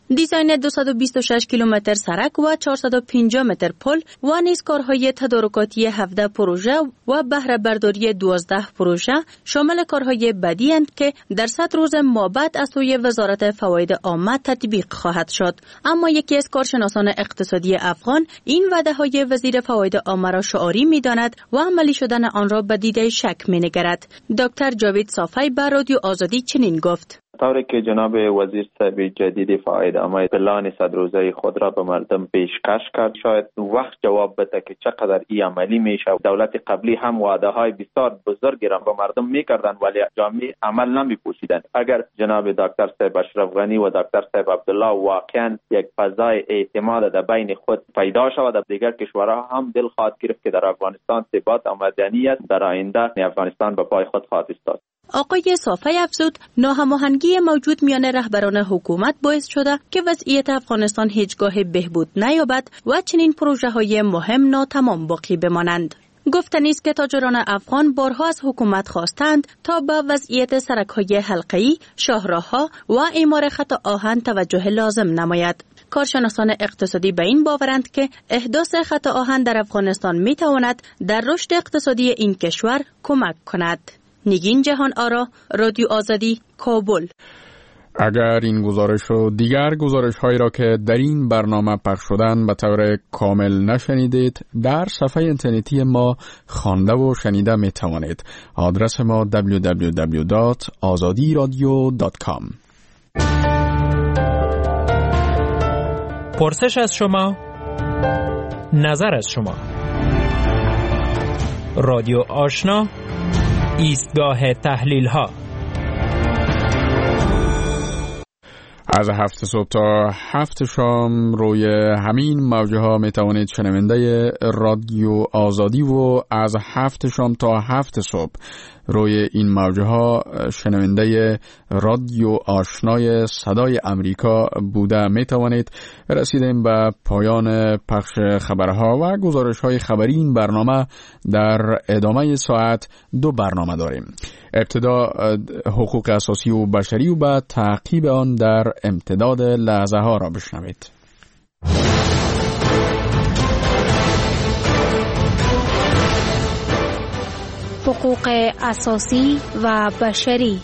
دیزاین دویست و بیست و شش کیلومتر سرک و چهارصد و پنجاه متر پل و نیز کارهای تدارکاتی هفده پروژه و بهره برداری دوازده پروژه شامل کارهای بعدی اند که در صد روز مابعد از سوی وزارت فواید عامه تطبیق خواهد شد. اما یکی از کارشناسان اقتصادی افغان این وعده های وزیر فواید عامه را شعاری می داند و عملی شدن آن را به دیده شک می نگرد. دکتر جاوید صافی بر رادیو آزادی چنین گفت: طوری که جناب وزیر صاحب جدید فواید عامه پلان صد روزه خود را به مردم پیشکش کرد، شاید وقت جواب بده که چقدر این عملی میشه. دولت قبلی هم وعده های بسیار بزرگی را به مردم میکردن ولی جامعه عمل نمیپوشیدن. اگر جناب دکتر صاحب اشرف غنی و دکتر صاحب عبدالله واقعا یک فضای اعتماد در بین خود پیدا شود، دیگر کشورها هم دل خواهد گرفت که در افغانستان ثبات و مدنیت در آینده افغانستان به پای خود خواهد ایستاد. آقای صافی افزود ناهماهنگی موجود میان رهبران حکومت باعث شده که وضعیت افغانستان هیچگاه بهبود نیابد و چنین پروژه های مهم ناتمام باقی بمانند. گفتنی است که تاجران افغان بارها از حکومت خواستند تا به وضعیت سرک‌های حلقه‌ای، شاهراه‌ها و اعمار خط آهن توجه لازم نماید. کارشناسان اقتصادی به این باورند که احداث خط آهن در افغانستان میتواند در رشد اقتصادی این کشور کمک کند. نگین جهان آرا، رادیو آزادی، کابل. اگر این گزارش و دیگر گزارش هایی را که در این برنامه پخش شدن به طور کامل نشنیدید، در صفحه اینترنتی ما خوانده و شنیده می توانید. آدرس ما دبلیو دبلیو دبلیو دات آزادی رادیو دات کام. پرسش از شما، نظر از شما. رادیو آشنا، ایستگاه تحلیل ها. از هفت صبح تا هفت شام روی همین موجه ها می توانید شنونده رادیو آزادی و از هفت شام تا هفت صبح روی این موجه ها شنونده رادیو آشنای صدای امریکا بوده می توانید. رسیدیم به پایان پخش خبرها و گزارش های خبری این برنامه. در ادامه ساعت دو برنامه داریم. ابتدا حقوق اساسی و بشری و بعد تعقیب آن در امتداد لحظه ها را بشنوید. حقوق اساسی و بشری.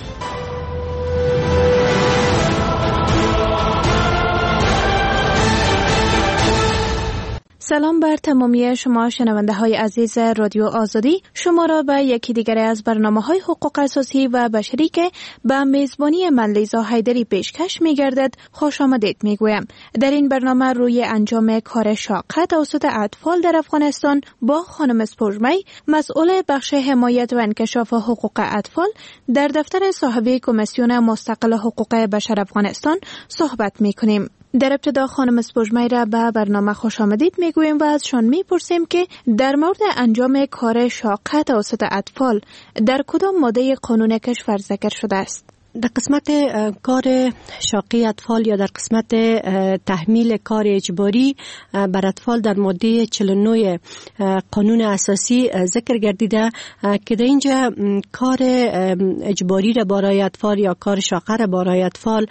سلام بر تمامی شما شنونده های عزیز رادیو آزادی. شما را به یکی دیگر از برنامه های حقوق اساسی و بشری که به میزبانی من لیزا حیدری پیشکش می گردد خوش آمدید می گویم. در این برنامه روی انجام کار شاق توسط اطفال در افغانستان با خانم سپوږمی، مسئول بخش حمایت و انکشاف حقوق اطفال در دفتر صاحب کمیسیون مستقل حقوق بشر افغانستان صحبت می کنیم. در ابتدا خانم سپوږمی را به برنامه خوش آمدید میگوییم و ازشان میپرسیم که در مورد انجام کار شاق توسط اطفال در کدام ماده قانون کشور ذکر شده است؟ در قسمت کار شاقی اطفال یا در قسمت تحمیل کار اجباری بر اطفال در ماده چهل و نه قانون اساسی ذکر گردیده که در اینجا کار اجباری را برای اطفال یا کار شاقه را برای اطفال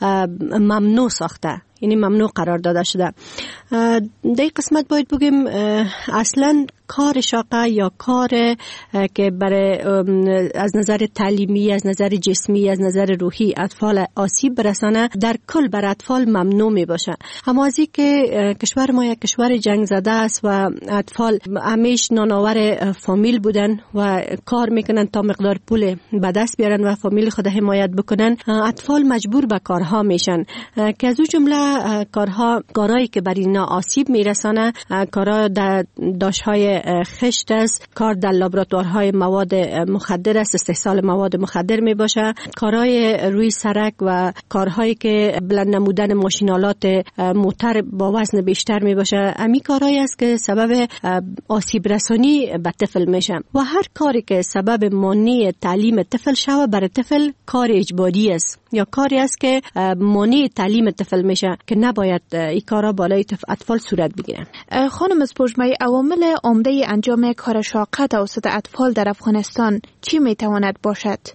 ممنوع ساخته، یعنی ممنوع قرار داده شده. در این قسمت باید بگیم اصلا کار شاقه یا کار که برای از نظر تعلیمی، از نظر جسمی، از نظر روحی اطفال آسیب برسانه در کل بر اطفال ممنوع می باشه. اما از این که کشور ما یک کشور جنگ زده است و اطفال همیشه نانآور فامیل بودن و کار میکنن تا مقدار پول به دست بیارن و فامیل خود حمایت بکنن، اطفال مجبور به کارها میشن که از اون جمله کارها کارهایی که بر اینا آسیب میرسانه، کارها در داشتهای خشت است، کار در لابراتوارهای مواد مخدر است، استحصال مواد مخدر می باشه، کارهای روی سرک و کارهایی که بلند نمودن ماشینالات موتر با وزن بیشتر می باشه. امی کارهایی است که سبب آسیب رسانی به طفل میشه و هر کاری که سبب مانع تعلیم طفل شوه برای طفل کار اجباری است یا کاری است که مانع تعلیم طفل میشه که نباید این کارا بالای اطفال صورت بگیرن. خانم سپوږمی، عوامل عمده انجام کار شاقه توسط اطفال در افغانستان چی میتواند باشد؟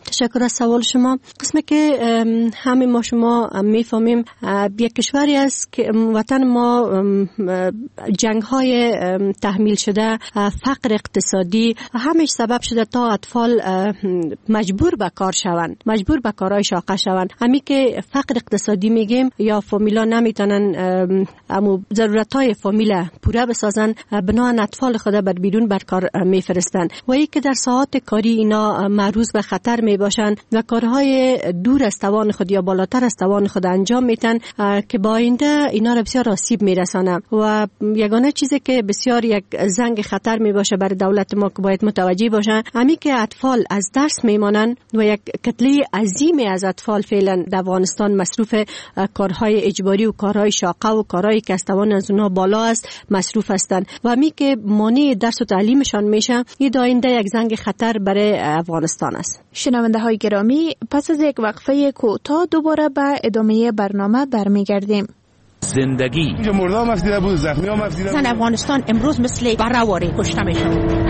تشکر از سوال شما. قسمه که همه ما شما میفهمیم یک کشوری است که وطن ما جنگ های تحمیل شده، فقر اقتصادی همش سبب شده تا اطفال مجبور به کار شوند، مجبور به کارهای شاقه شوند. همی که فقر اقتصادی میگیم یا فامیلا نمیتونن امو ضرورت های فامیل پوره بسازن، بنابراین اطفال خود بر بیرون بر کار میفرستن و ای که در ساعات کاری اینا معرض به خطر می باشن و کارهای دور از توان خود یا بالاتر از توان خود انجام میتن که با آینده اینا را بسیار آسیب میرسانه و یگانه چیزی که بسیار یک زنگ خطر می باشه برای دولت ما که باید متوجه باشه همین که اطفال از درس میمانن و یک کتله عظیمی از اطفال فعلا در افغانستان مصروف کارهای اجباری و کارهای شاقه و کارهایی که از توان از اونها بالا است مصروف هستند و همین که مانع درس و تعلیمشان میشه این آینده یک زنگ خطر برای افغانستان است. شنونده های گرامی، پس از یک وقفه کوتاه دوباره به ادامه برنامه برمیگردیم. زندگی مردم مفدیده بود، زخمی ها مفدیده بود. زن افغانستان امروز مثل برآوری کشته میشن.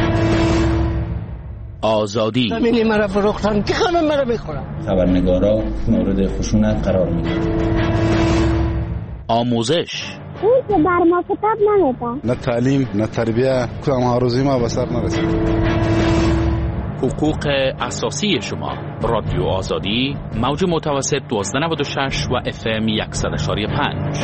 آزادی زمینی مرا فروختن که همه مرا میخورن. خبرنگارا مورد خشونت قرار میگیرن. آموزش اون که بر ما کتاب نمیدن، نه تعلیم نه تربیه، کدام ها روزی ما به سر نرسید. حقوق اساسی شما. رادیو آزادی، موج متوسط دوازده نود و شش و اف ام صد و پنج.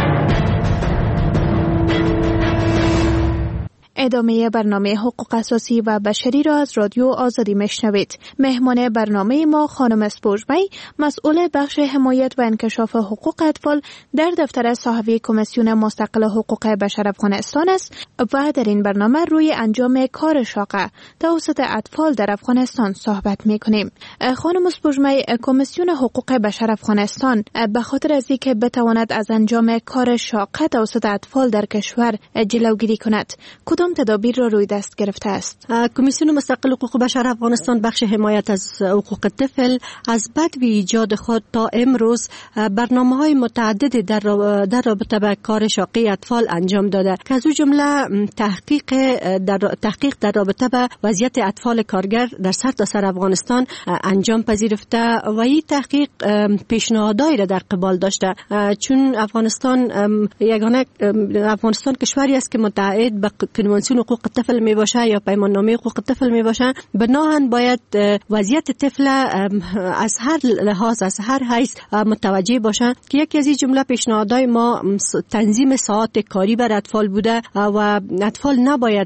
ادامه برنامه حقوق اساسی و بشری را از رادیو آزادی میشنوید. مهمان برنامه ما خانم اسپوژمی، مسئول بخش حمایت و انکشاف حقوق اطفال در دفتر صاحبی کمیسیون مستقل حقوق بشر افغانستان است و در این برنامه روی انجام کار شاقه توسط اطفال در افغانستان صحبت میکنیم. خانم اسپوژمی، کمیسیون حقوق بشر افغانستان به خاطر از اینکه بتواند از انجام کار شاقه توسط اطفال در کشور جلوگیری کند، کدام تدابیر را روی دست گرفته است؟ کمیسیون مستقل حقوق بشر افغانستان بخش حمایت از حقوق طفل از بدو ایجاد خود تا امروز برنامه‌های متعدد در در رابطه با کار شاقه اطفال انجام داده که از جمله تحقیق در تحقیق در رابطه با وضعیت اطفال کارگر در سرتاسر افغانستان انجام پذیرفته و این تحقیق پیشنهادایی را در قبال داشته، چون افغانستان یگانه افغانستان کشوری است که متعهد به کنوانسیون حقوق طفل می باشه یا پیمان نامه حقوق طفل می باشه، بناهن باید وضعیت طفل از هر لحاظ از هر حیث متوجه باشه که یکی از این جمله پیشنهادهای ما تنظیم ساعات کاری بر اطفال بوده و اطفال نباید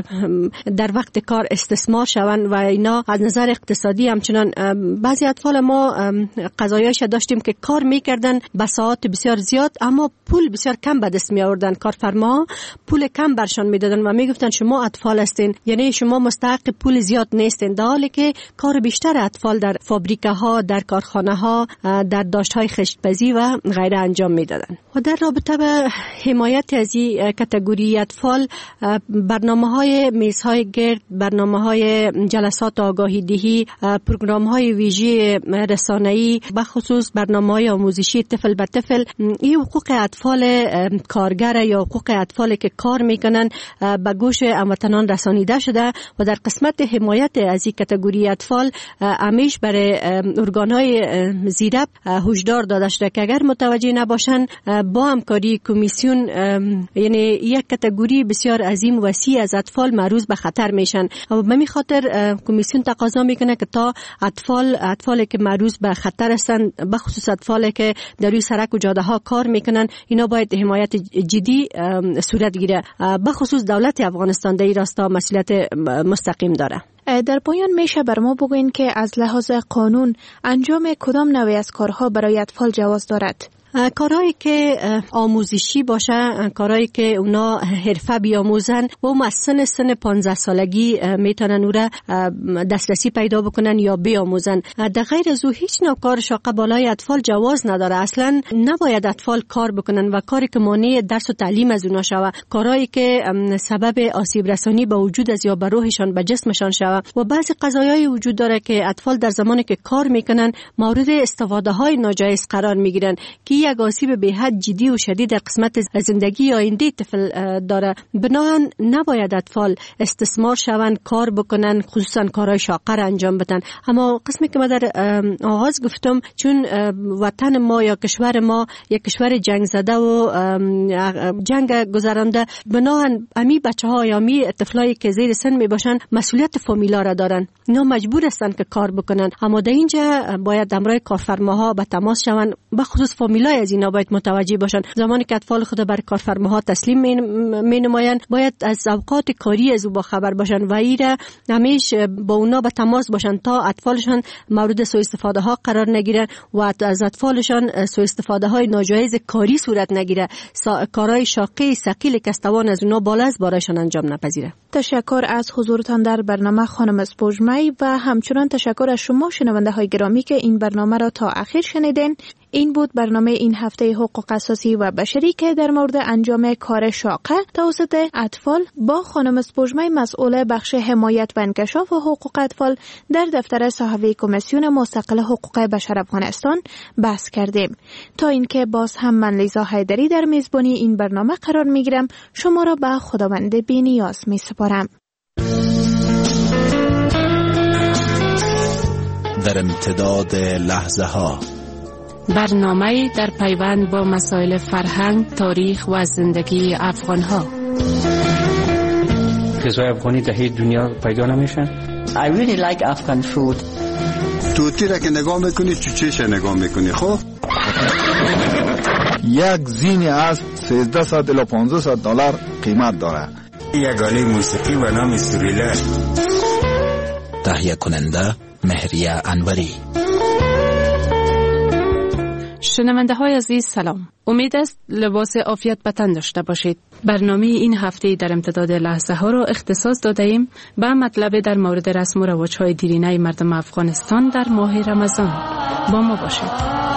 در وقت کار استثمار شوند و اینا از نظر اقتصادی همچنان بعضی اطفال ما قضایاش داشتیم که کار میکردن به ساعات بسیار زیاد اما پول بسیار کم به دست می آوردن، کارفرما پول کم برشان میدادن و میگفتن شما اطفال هستین، یعنی شما مستحق پول زیاد نیستین، در حالی که کار بیشتر اطفال در فابریکه ها، در کارخانه ها، در داشت های خشتپزی و غیره انجام میدادن. و در رابطه به حمایت از این کاتگوری اطفال برنامه های میز های گرد، برنامه های جلسات آگاهی دهی، پروگرام های ویژه رسانه‌ای، بخصوص برنامه های آموزشی طفل به طفل، این حقوق اطفال کارگر یا حقوق اطفالی که کار میکنن به گوش هموطنان رسانیده شده و در قسمت حمایت از این کاتگوری اطفال همیش برای ارگان‌های زیرب هشدار داده شده که اگر متوجه نباشن با همکاری کمیسیون، یعنی یک کاتگوری بسیار عظیم و وسیع از اطفال معرض به خطر میشن و به همین خاطر کمیسیون تقاضا میکنه که تا اطفال اطفالی که معرض به خطر هستند، به خصوص اطفالی که در روی سرک و جاده ها کار میکنن، اینا باید حمایت جدی صورت گیره. به خصوص دولت افغانستان در این راستا مسئولیت مستقیم داره. در پایان میشه بر ما بگوین که از لحاظ قانون انجام کدام نوعی از کارها برای اطفال جواز دارد؟ کارهایی که آموزشی باشه، کارهایی که اونا حرفه بیاموزن و هم از سن سن پانزده سالگی میتونن او را دسترسی پیدا بکنن یا بیاموزن. در غیر از او هیچ نوع کار شاقه بالای اطفال جواز نداره. اصلا نباید اطفال کار بکنن و کاری که مانع درس و تعلیم از اونا شوه، کارهایی که سبب آسیب رسانی به وجود از یا به روحشان به جسمشان شوه. و بعضی قضایای وجود داره که اطفال در زمانی که کار میکنن مورد استفاده های ناجایز قرار میگیرن که یک آسیب به حد جدی و شدید در قسمت زندگی آینده طفل داره. بنابراین نباید اطفال استثمار شوند، کار بکنن، خصوصا کارهای شاقه را انجام بدن. اما قسمی که ما در آغاز گفتم، چون وطن ما یا کشور ما یک کشور جنگ زده و جنگ گذرانده، بنابراین امی بچه ها یا امی طفلایی که زیر سن می باشن مسئولیت فامیلا را دارن. اینا مجبور هستن که کار بکنن. اما در اینجا باید همراه کارفرماها به تماس شوند، به خصوص فامیلای از اینا باید متوجه باشن. زمانی که اطفال خود بر کارفرماها تسلیم می نمایند، باید از اوقات کاری از او با خبر باشن و ایره همیشه با اونا به تماس باشن تا اطفالشان مورد سوء استفاده ها قرار نگیرن و از اطفالشان سوء استفاده های ناجایز کاری صورت نگیره، کارهای شاقی ثقیل که استوان از اونا بالا از بارایشان انجام نپذیره. تشکر از حضورتان در برنامه خانم اسپوژمی و همچنان تشکر از شما شنونده های گرامی که این برنامه را تا آخر شنیدین. این بود برنامه این هفته حقوق اساسی و بشری که در مورد انجام کار شاقه توسط اطفال با خانم اسپوژمی مسئول بخش حمایت و انکشاف حقوق اطفال در دفتر صحوی کمیسیون مستقل حقوق بشر افغانستان بحث کردیم. تا اینکه باز هم من لیزا حیدری در میزبانی این برنامه قرار میگیرم، شما را به خداوند بی‌نیاز میسپارم. در امتداد لحظه ها، برنامه در پیوند با مسائل فرهنگ، تاریخ و زندگی افغان ها. غذای افغانی در هیچ دنیا پیدا نمیشن. I really like Afghan food. توتی را که نگاه میکنی چوچهش نگاه میکنی. خب یک زین از سیزده صد الی پانزده صد دلار قیمت داره. یک آله موسیقی و نام سوریله. تهیه کننده مهریه انوری. شنونده های عزیز سلام. امید است لباس عافیت به تن داشته باشید. برنامه این هفته در امتداد لحظه ها را اختصاص داده ایم به مطلب در مورد رسم و رواج های دیرینه مردم افغانستان در ماه رمضان. با ما باشید.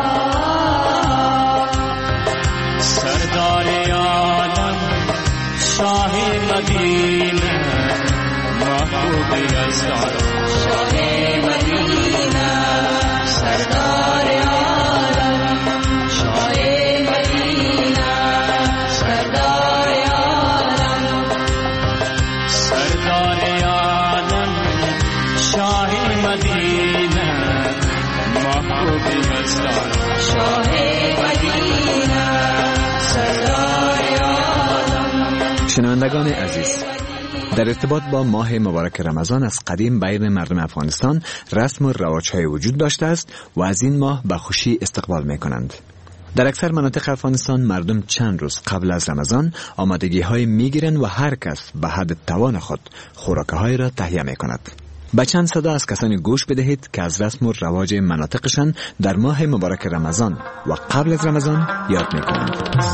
سردار عالم شاه مدینه محبوب یزدان شاه مدینه سردار عالم شاه مدینه سردار عالم سردار عالم شاه مدینه محبوب یزدان شاه مدینه سردار عالم. شنوندگان عزیز، در ارتباط با ماه مبارک رمضان از قدیم بین مردم افغانستان رسم و رواج‌های وجود داشته است و از این ماه به خوشی استقبال می‌کنند. در اکثر مناطق افغانستان مردم چند روز قبل از رمضان آمادگی‌های می‌گیرند و هر کس به حد توان خود خوراک‌های را تهیه می‌کند. به چند صدا از کسانی گوش بدهید که از رسم و رواج مناطقشان در ماه مبارک رمضان و قبل از رمضان یاد می‌کنند.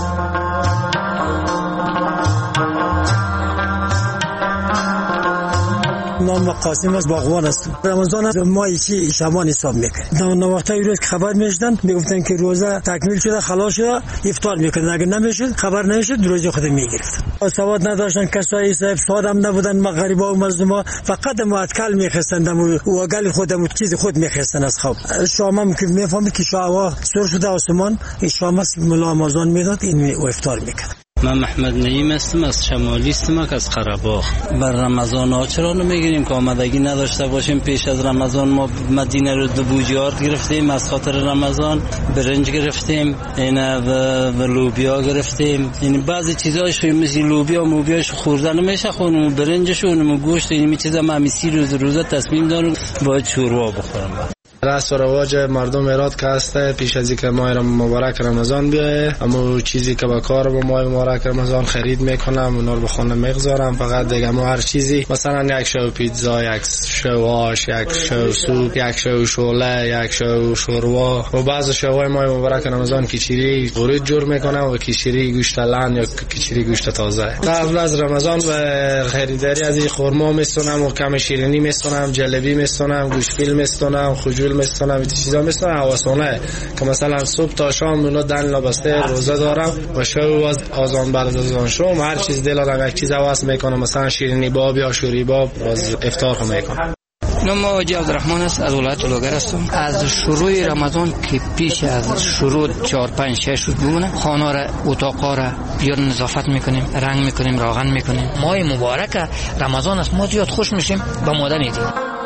نام قاسم از باغوان است. رمضان از ماهی که شبان حساب میکنه. نوقتای روز که خبر میشدن میگفتن که روزه تکمیل شده، خلاص شده، افطار میکنن. اگه نمیشد، خبر نمیشد، روزه خود میگرفتن. سواد نداشتن، کسایی صاحب سواد هم نبودن، مغاربه و مظلوما فقط معتکل میخستن و گل خودم چیز خود میخستن از خواب. شام هم که میفهمید که شعوا سر شده آسمان، این شام است ملا رمضان میداد، این افطار میکنه. من محمد نعیم هستم از شمالی استمک از قره‌باغ. بر رمضان ها چرا نمیگیریم که آمدگی نداشته باشیم؟ پیش از رمضان ما مدینه رو دو بوجیارد گرفتیم، از خاطر رمضان برنج گرفتیم، اینا و لوبیا گرفتیم. یعنی بعضی چیزایش مثل لوبیا موبیاش خورده نمیشه، خونم برنجش و اونم گوشت، این چیزا ما میسی روز روزه تصمیم دارم باید شوروا بخورم. رسم و رواج مردم ایراد که هسته پیش از اینکه ماه مبارک رمضان بیایه، اما چیزی که با کار با ماه مبارک رمضان خرید میکنم اونا رو به خونه میگذارم. فقط دیگه ما هر چیزی مثلا یک شو پیتزا، یک شو آش، یک شو سوپ، یک شو شوله، یک شو شوروا و بعض شوهای ماه مبارک رمضان کیچری ورود جور میکنم و کیچری گوشت لحم یا کیچری گوشت تازه. قبل از رمضان به خریداری از این خرما میستونم و کم شیرینی میستونم، جلبی میستونم، گوشتفیل میستونم، خجول میستونم، این چیزا میستونم حواسونه که مثلا صبح تا شام اونا دن لبسته روزه دارم و شو از آذان بعد از آذان شام هر چیز دلم یک چیز حواس میکنم، مثلا شیرینی باب یا شوری باب باز افطار میکنم. نام حاجی عبدالرحمن است، از ولایت لوگر هستم. از شروع رمضان که پیش از شروع چهار پنج شش روز بمونه، خانه را اتاقا را بیار نظافت میکنیم، رنگ میکنیم، راغن میکنیم. ماه مبارک رمضان است، ما زیاد خوش میشیم، به ماده میدیم.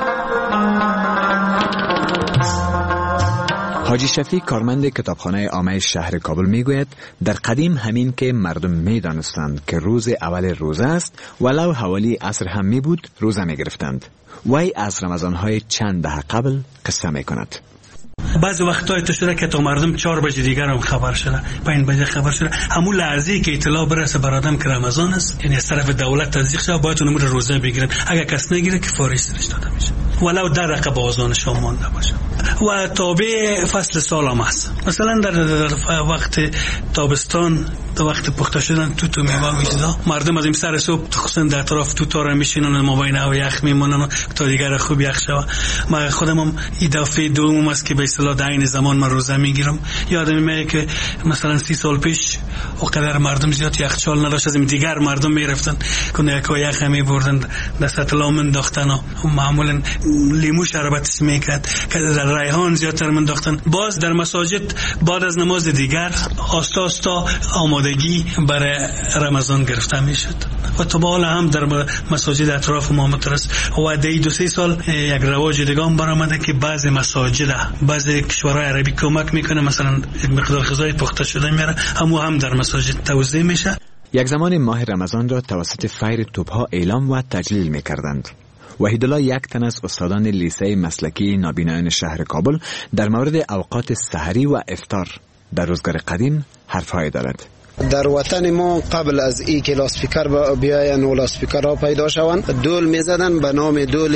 حاجی شفیع کارمند کتابخانه عامه شهر کابل میگوید در قدیم همین که مردم میدانستند که روز اول روزه است، ولو حوالی عصر هم می بود روزه می گرفتند. وی از رمضان‌های چند دهه قبل قصه می کند. بعض وقتای تو شده که تا مردم چهار بجه دیگر هم خبر شده، پنج بجه خبر شده، همون لحظه‌ای که اطلاع برسه بر آدم که رمضان است، یعنی از طرف دولت تصدیق شده، باید اون روزه بگیرن. اگر کس نگیره که فوری سرش داده میشه، ولو در رقم آذان شام مانده باشه. و تابع فصل سال هم هست. مثلا در, در وقت تابستان، در وقت پخته شدن تو تو میوه میشدا، مردم از این سر صبح خصوصا در اطراف تو تاره میشینن، ما بین هوا یخ میمونن تا دیگر خوب یخ شوه. ما خودم هم این دفعه دوم است که به اصطلاح در این زمان من روزه میگیرم. یادم میاد که مثلا سی سال پیش اونقدر مردم زیاد یخچال نداشت، از این دیگر مردم میرفتن کنه یک یخ میبردن دست لا منداختن و معمولا لیمو شربتش میکرد که در ریحان زیادتر منداختن. باز در مساجد بعد از نماز دیگر آستا آستا آمادگی برای رمضان گرفته میشد و تا بالا هم در مساجد اطراف ما مترس. و در دو سه سال یک رواج دیگه هم برآمده که بعضی مساجد بعضی کشورهای عربی کمک میکنه، مثلا یک مقدار غذای پخته شده میاره، همو هم در مساجد توزیع میشه. یک زمان ماه رمضان را توسط فیر توپها اعلام و تجلیل میکردند. وحیدالله یک تن از استادان لیسه مسلکی نابینایان شهر کابل در مورد اوقات سحری و افطار در روزگار قدیم حرفهای دارد. در وطن ما قبل از ای که لاسپیکر بیاین و لاسپیکرها پیدا شوند، دول میزدن به نام دول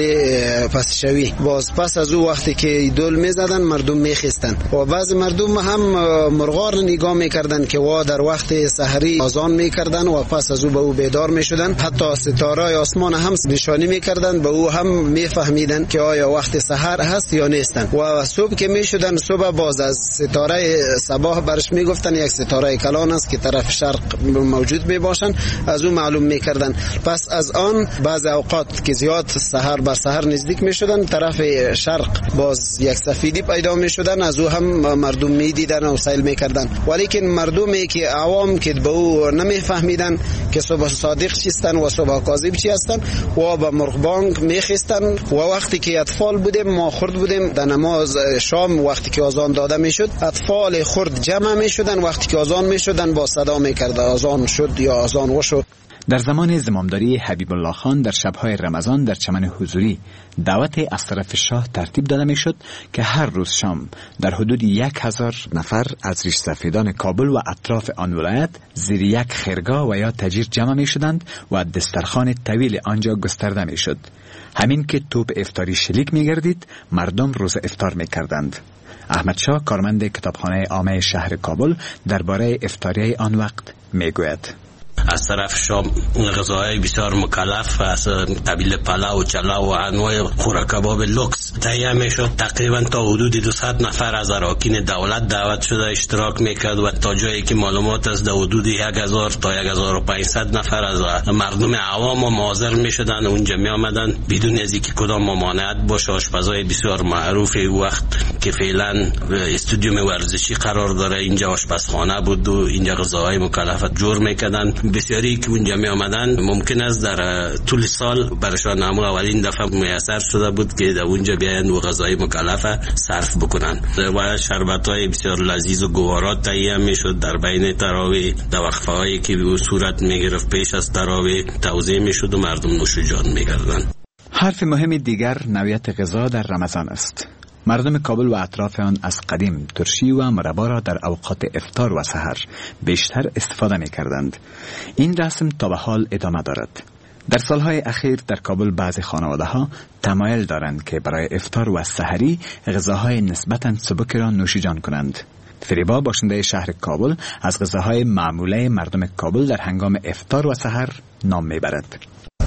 پسشوی. باز پس از او وقتی که دول میزدن مردم میخستن و بعض مردم هم مرغار نگاه میکردن که وا در وقت سحری اذان میکردن و پس از او به او بیدار میشدن. حتی ستاره آسمان هم نشانی میکردن، به او هم میفهمیدن که آیا وقت سحر هست یا نیستن. و صبح که میشدن، صبح باز از ستاره صباح برش میگفتن یک ستاره کلان است که طرف شرق موجود می باشن، از اون معلوم می کردن. پس از آن بعض اوقات که زیاد سحر بر سحر نزدیک می شدن، طرف شرق باز یک سفیدی پیدا می شدن، از او هم مردم می دیدن و سیل می کردن. ولیکن مردمی که عوام که به او نمی فهمیدن که صبح صادق چیستن و صبح کاذب چی هستن و با مرغبانگ می خستن. و وقتی که اطفال بودیم، ما خرد بودیم، در نماز شام وقتی که اذان داده می شد، اطفال خرد جمع می شدن. وقتی که اذان می شدن با صدا میکرد آذان شد یا آذان وشد. در زمان زمامداری حبیب الله خان در شبهای رمضان در چمن حضوری دعوت از طرف شاه ترتیب داده میشد که هر روز شام در حدود یک هزار نفر از ریش سفیدان کابل و اطراف آن ولایت زیر یک خرگاه و یا تجیر جمع می شدند و دسترخوان طویل آنجا گسترده می شد. همین که توپ افطاری شلیک می گردید، مردم روز افطار می کردند. احمد شاه کارمند کتابخانه عامه شهر کابل درباره افطاری آن وقت میگوید. از طرف شام غذاهای بسیار مکلف از قبیل پلاو، چلاو و انواع خوراک کباب لوکس تهیه میشد. تقریبا تا حدود دویست نفر از اراکین دولت دعوت شده اشتراک میکرد و تا جایی که معلومات از حدود یک هزار تا یک هزار و پانصد نفر از مردم عوام حاضر میشدن. اونجا می آمدن بدون از اینکه کدام ممانعت باشه. آشپزای بسیار معروف وقت که فعلا استودیوم ورزشی قرار داره، اینجا آشپزخانه بود و اینجا غذاهای مکلف جور میکردن. بسیاری که اونجا می آمدن ممکن است در طول سال برشان همون اولین دفعه میسر شده بود که در اونجا بیاین و غذای مکلف صرف بکنن و شربت‌های بسیار لذیذ و گوارات تهیه میشد. در بین تراویح در وقفه هایی که به صورت میگرفت پیش از تراویح توزیع میشد و مردم نوش جان میکردن. حرف مهم دیگر نوعیت غذا در رمضان است. مردم کابل و اطراف آن از قدیم ترشی و مربا را در اوقات افطار و سحر بیشتر استفاده می کردند. این رسم تا به حال ادامه دارد. در سالهای اخیر در کابل بعضی خانواده ها تمایل دارند که برای افطار و سحری غذاهای نسبتاً سبک را نوشیجان کنند. فریبا باشنده شهر کابل از غذاهای معموله مردم کابل در هنگام افطار و سحر نام می برد.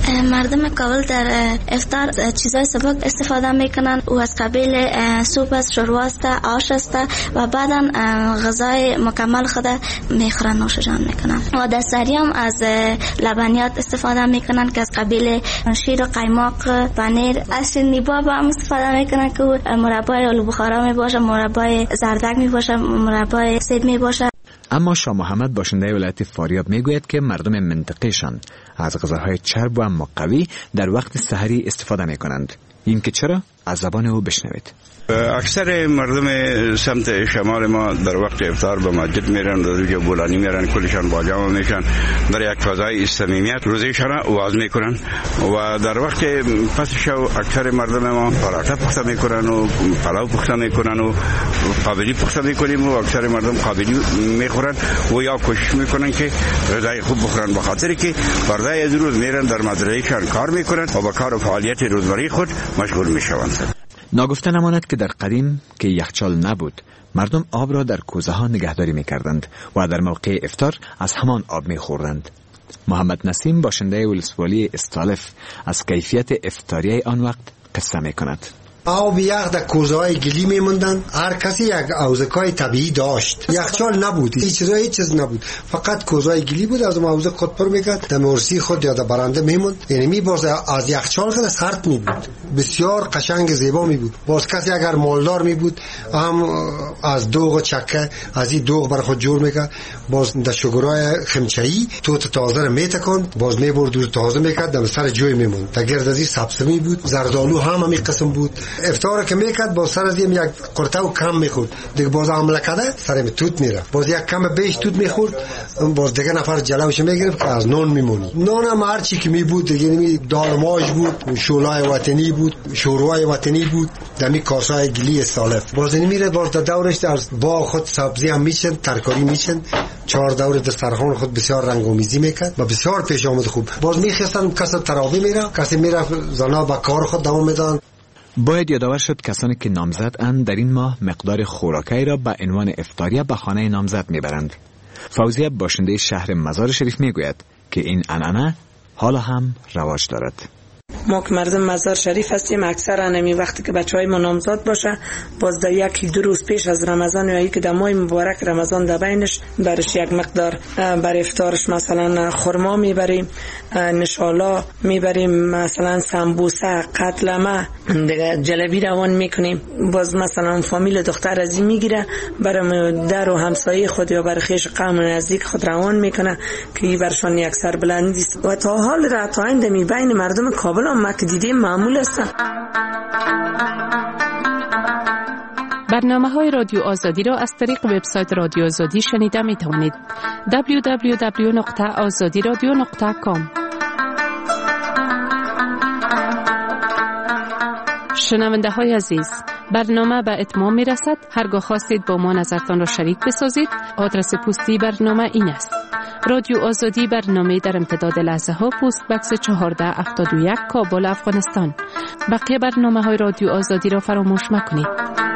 مردم کابل در افطار چیزای سبک استفاده میکنن و از قبیل سوپ است، شوروا است، آش است و بعدا غذای مکمل خود میخورن، نوش جان میکنن. و در سحری هم از لبنیات استفاده میکنن که از قبیل شیر و قیماق، پنیر، از شیرینی باب هم استفاده میکنن که مربای آلو بخارا میباشه، مربای زردک میباشه، مربای سیب میباشه. اما شاه محمد باشنده ولایت فاریاب میگوید که مردم منطقهشان از غذاهای چرب و اما قوی در وقت سحری استفاده میکنند. این که چرا؟ از زبان او بشنوید. اکثر مردم سمت شمال ما در وقت افطار به مسجد میرن، روزه بولانی میرن، کلشان باجام میشن، برای یک فضای صمیمیت روزهشان آغاز میکنن و در وقت پس شب اکثر مردم ما پراٹھا پخته میکنن و پلاو پخته میکنن و قابلی پخته میکنیم و اکثر مردم قابلی میخورن و یا کوشش میکنن که غذای خوب بخورن، به خاطر که فردای از روز میرن در مدرسهشان کار میکنن و با کار و فعالیت روزمره خود مشغول میشوند. ناگفته نماند که در قدیم که یخچال نبود، مردم آب را در کوزه ها نگهداری می کردند و در موقع افطار از همان آب می خوردند. محمد نسیم باشنده ولسوالی استالف از کیفیت افطاری آن وقت قصه می کند. آب یخ در کوزه های گلی میموندن، هر کسی یک اوزکای طبیعی داشت، یخچال نبود، هیچ چیز هیچ چیز نبود، فقط کوزه های گلی بود. از موزه خود پر میکرد، در مرسی خود یا در برنده میموند، یعنی می باز از یخچال خود سرد می بود، بسیار قشنگ زیبا می بود. باز کسی اگر مالدار می بود هم از دوغ و چکه از این دوغ بر خود جور میکرد، باز در شگرای خمچه‌ای توت تازه را میتکند، باز میبرد دور تازه میکرد، در سر جوی میموند. در گرد از این سبزی بود، زردآلو هم همین قسم بود. افطار که میکرد باز سر از یک قرطه و کم میخورد، دیگه باز عمله کرده سر می توت میره، باز یک کم بیش توت میخورد، باز دیگه نفر جلوش میگرفت که از نان میمونی. نان هم هر چی که می بود دیگه، نمی دال ماش بود، شولای وطنی بود، شوروای وطنی بود، دمی کاسای گلی استالف. باز نمیره باز در دورش از با خود سبزی هم میشن، ترکاری میشن، چهار دور دسترخوان خود بسیار رنگامیزی میکرد و بسیار پیش آمد خوب. باز میخواستن کسی تراوی میره، کسی میره زنا با کار خود دوام میدن. باید یادآور شد کسانی که نامزد اند در این ماه مقدار خوراکی را به عنوان افطاریه به خانه نامزد میبرند. فوزیه باشنده شهر مزار شریف میگوید که این عنعنه حالا هم رواج دارد. ما که مردم مزار شریف هستیم، اکثر انمی وقتی که بچهای ما نامزاد باشه، باز در یکی دو روز پیش از رمضان یا یک در ماه مبارک رمضان در بینش برش یک مقدار بر افطارش مثلا خرما میبریم، نشالا میبریم، مثلا سمبوسه، قتلمه، دیگه جلبی روان میکنیم. باز مثلا فامیل دختر از این میگیره برای در و همسایه خود یا برای خیش قوم نزدیک خود روان میکنه که برشان یک سر بلندی است. و تا حال را تا این دمی بین مردم کابل ما که دیدیم معمول است. برنامه های رادیو آزادی را از طریق وبسایت رادیو آزادی شنیده می توانید. دبلیو دبلیو دبلیو نقطه آزادی رادیو نقطه کام. شنونده های عزیز، برنامه به اتمام می رسد. هرگاه خواستید با ما نظرتان را شریک بسازید، آدرس پستی برنامه این است: رادیو آزادی، برنامه در امتداد لحظه ها، پست بکس چهارده هفتاد و یک، کابل، افغانستان. بقیه برنامه های رادیو آزادی را فراموش مکنید.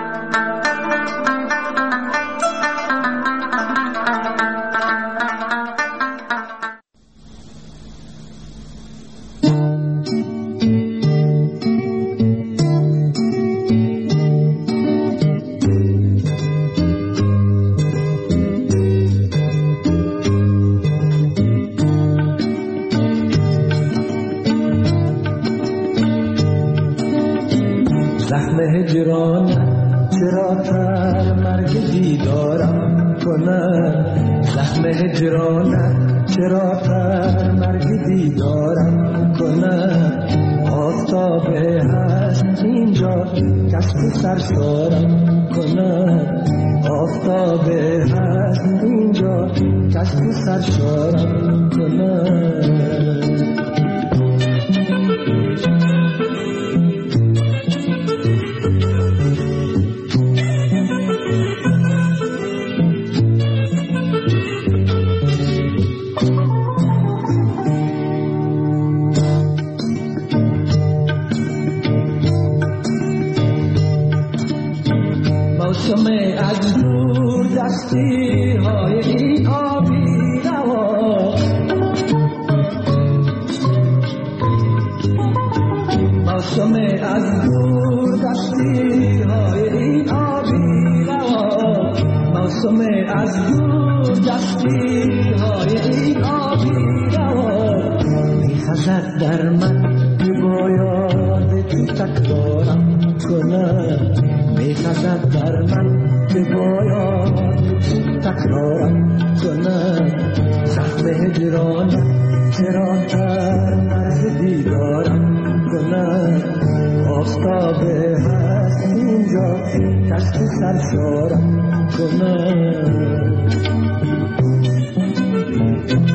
هجران چرا تر مرگ دیدارم کنه، زخم هجران چرا تر مرگ دیدارم کنه، آفتاب هست اینجا کشت سرشارم کنه، آفتاب هست اینجا کشت سرشارم کنه. از دور دستی های این آبی روا، موسم از دور دستی های این آبی روا موسم از دور دستی های این آبی روا میخزد در من که باید تو تکرارم کنم میخزد در من که باید تو تکرارم کنم زخم هجرانم چرا تر مرز دیدارم کنم آفتابه هست اینجا چشم سرشارم کنم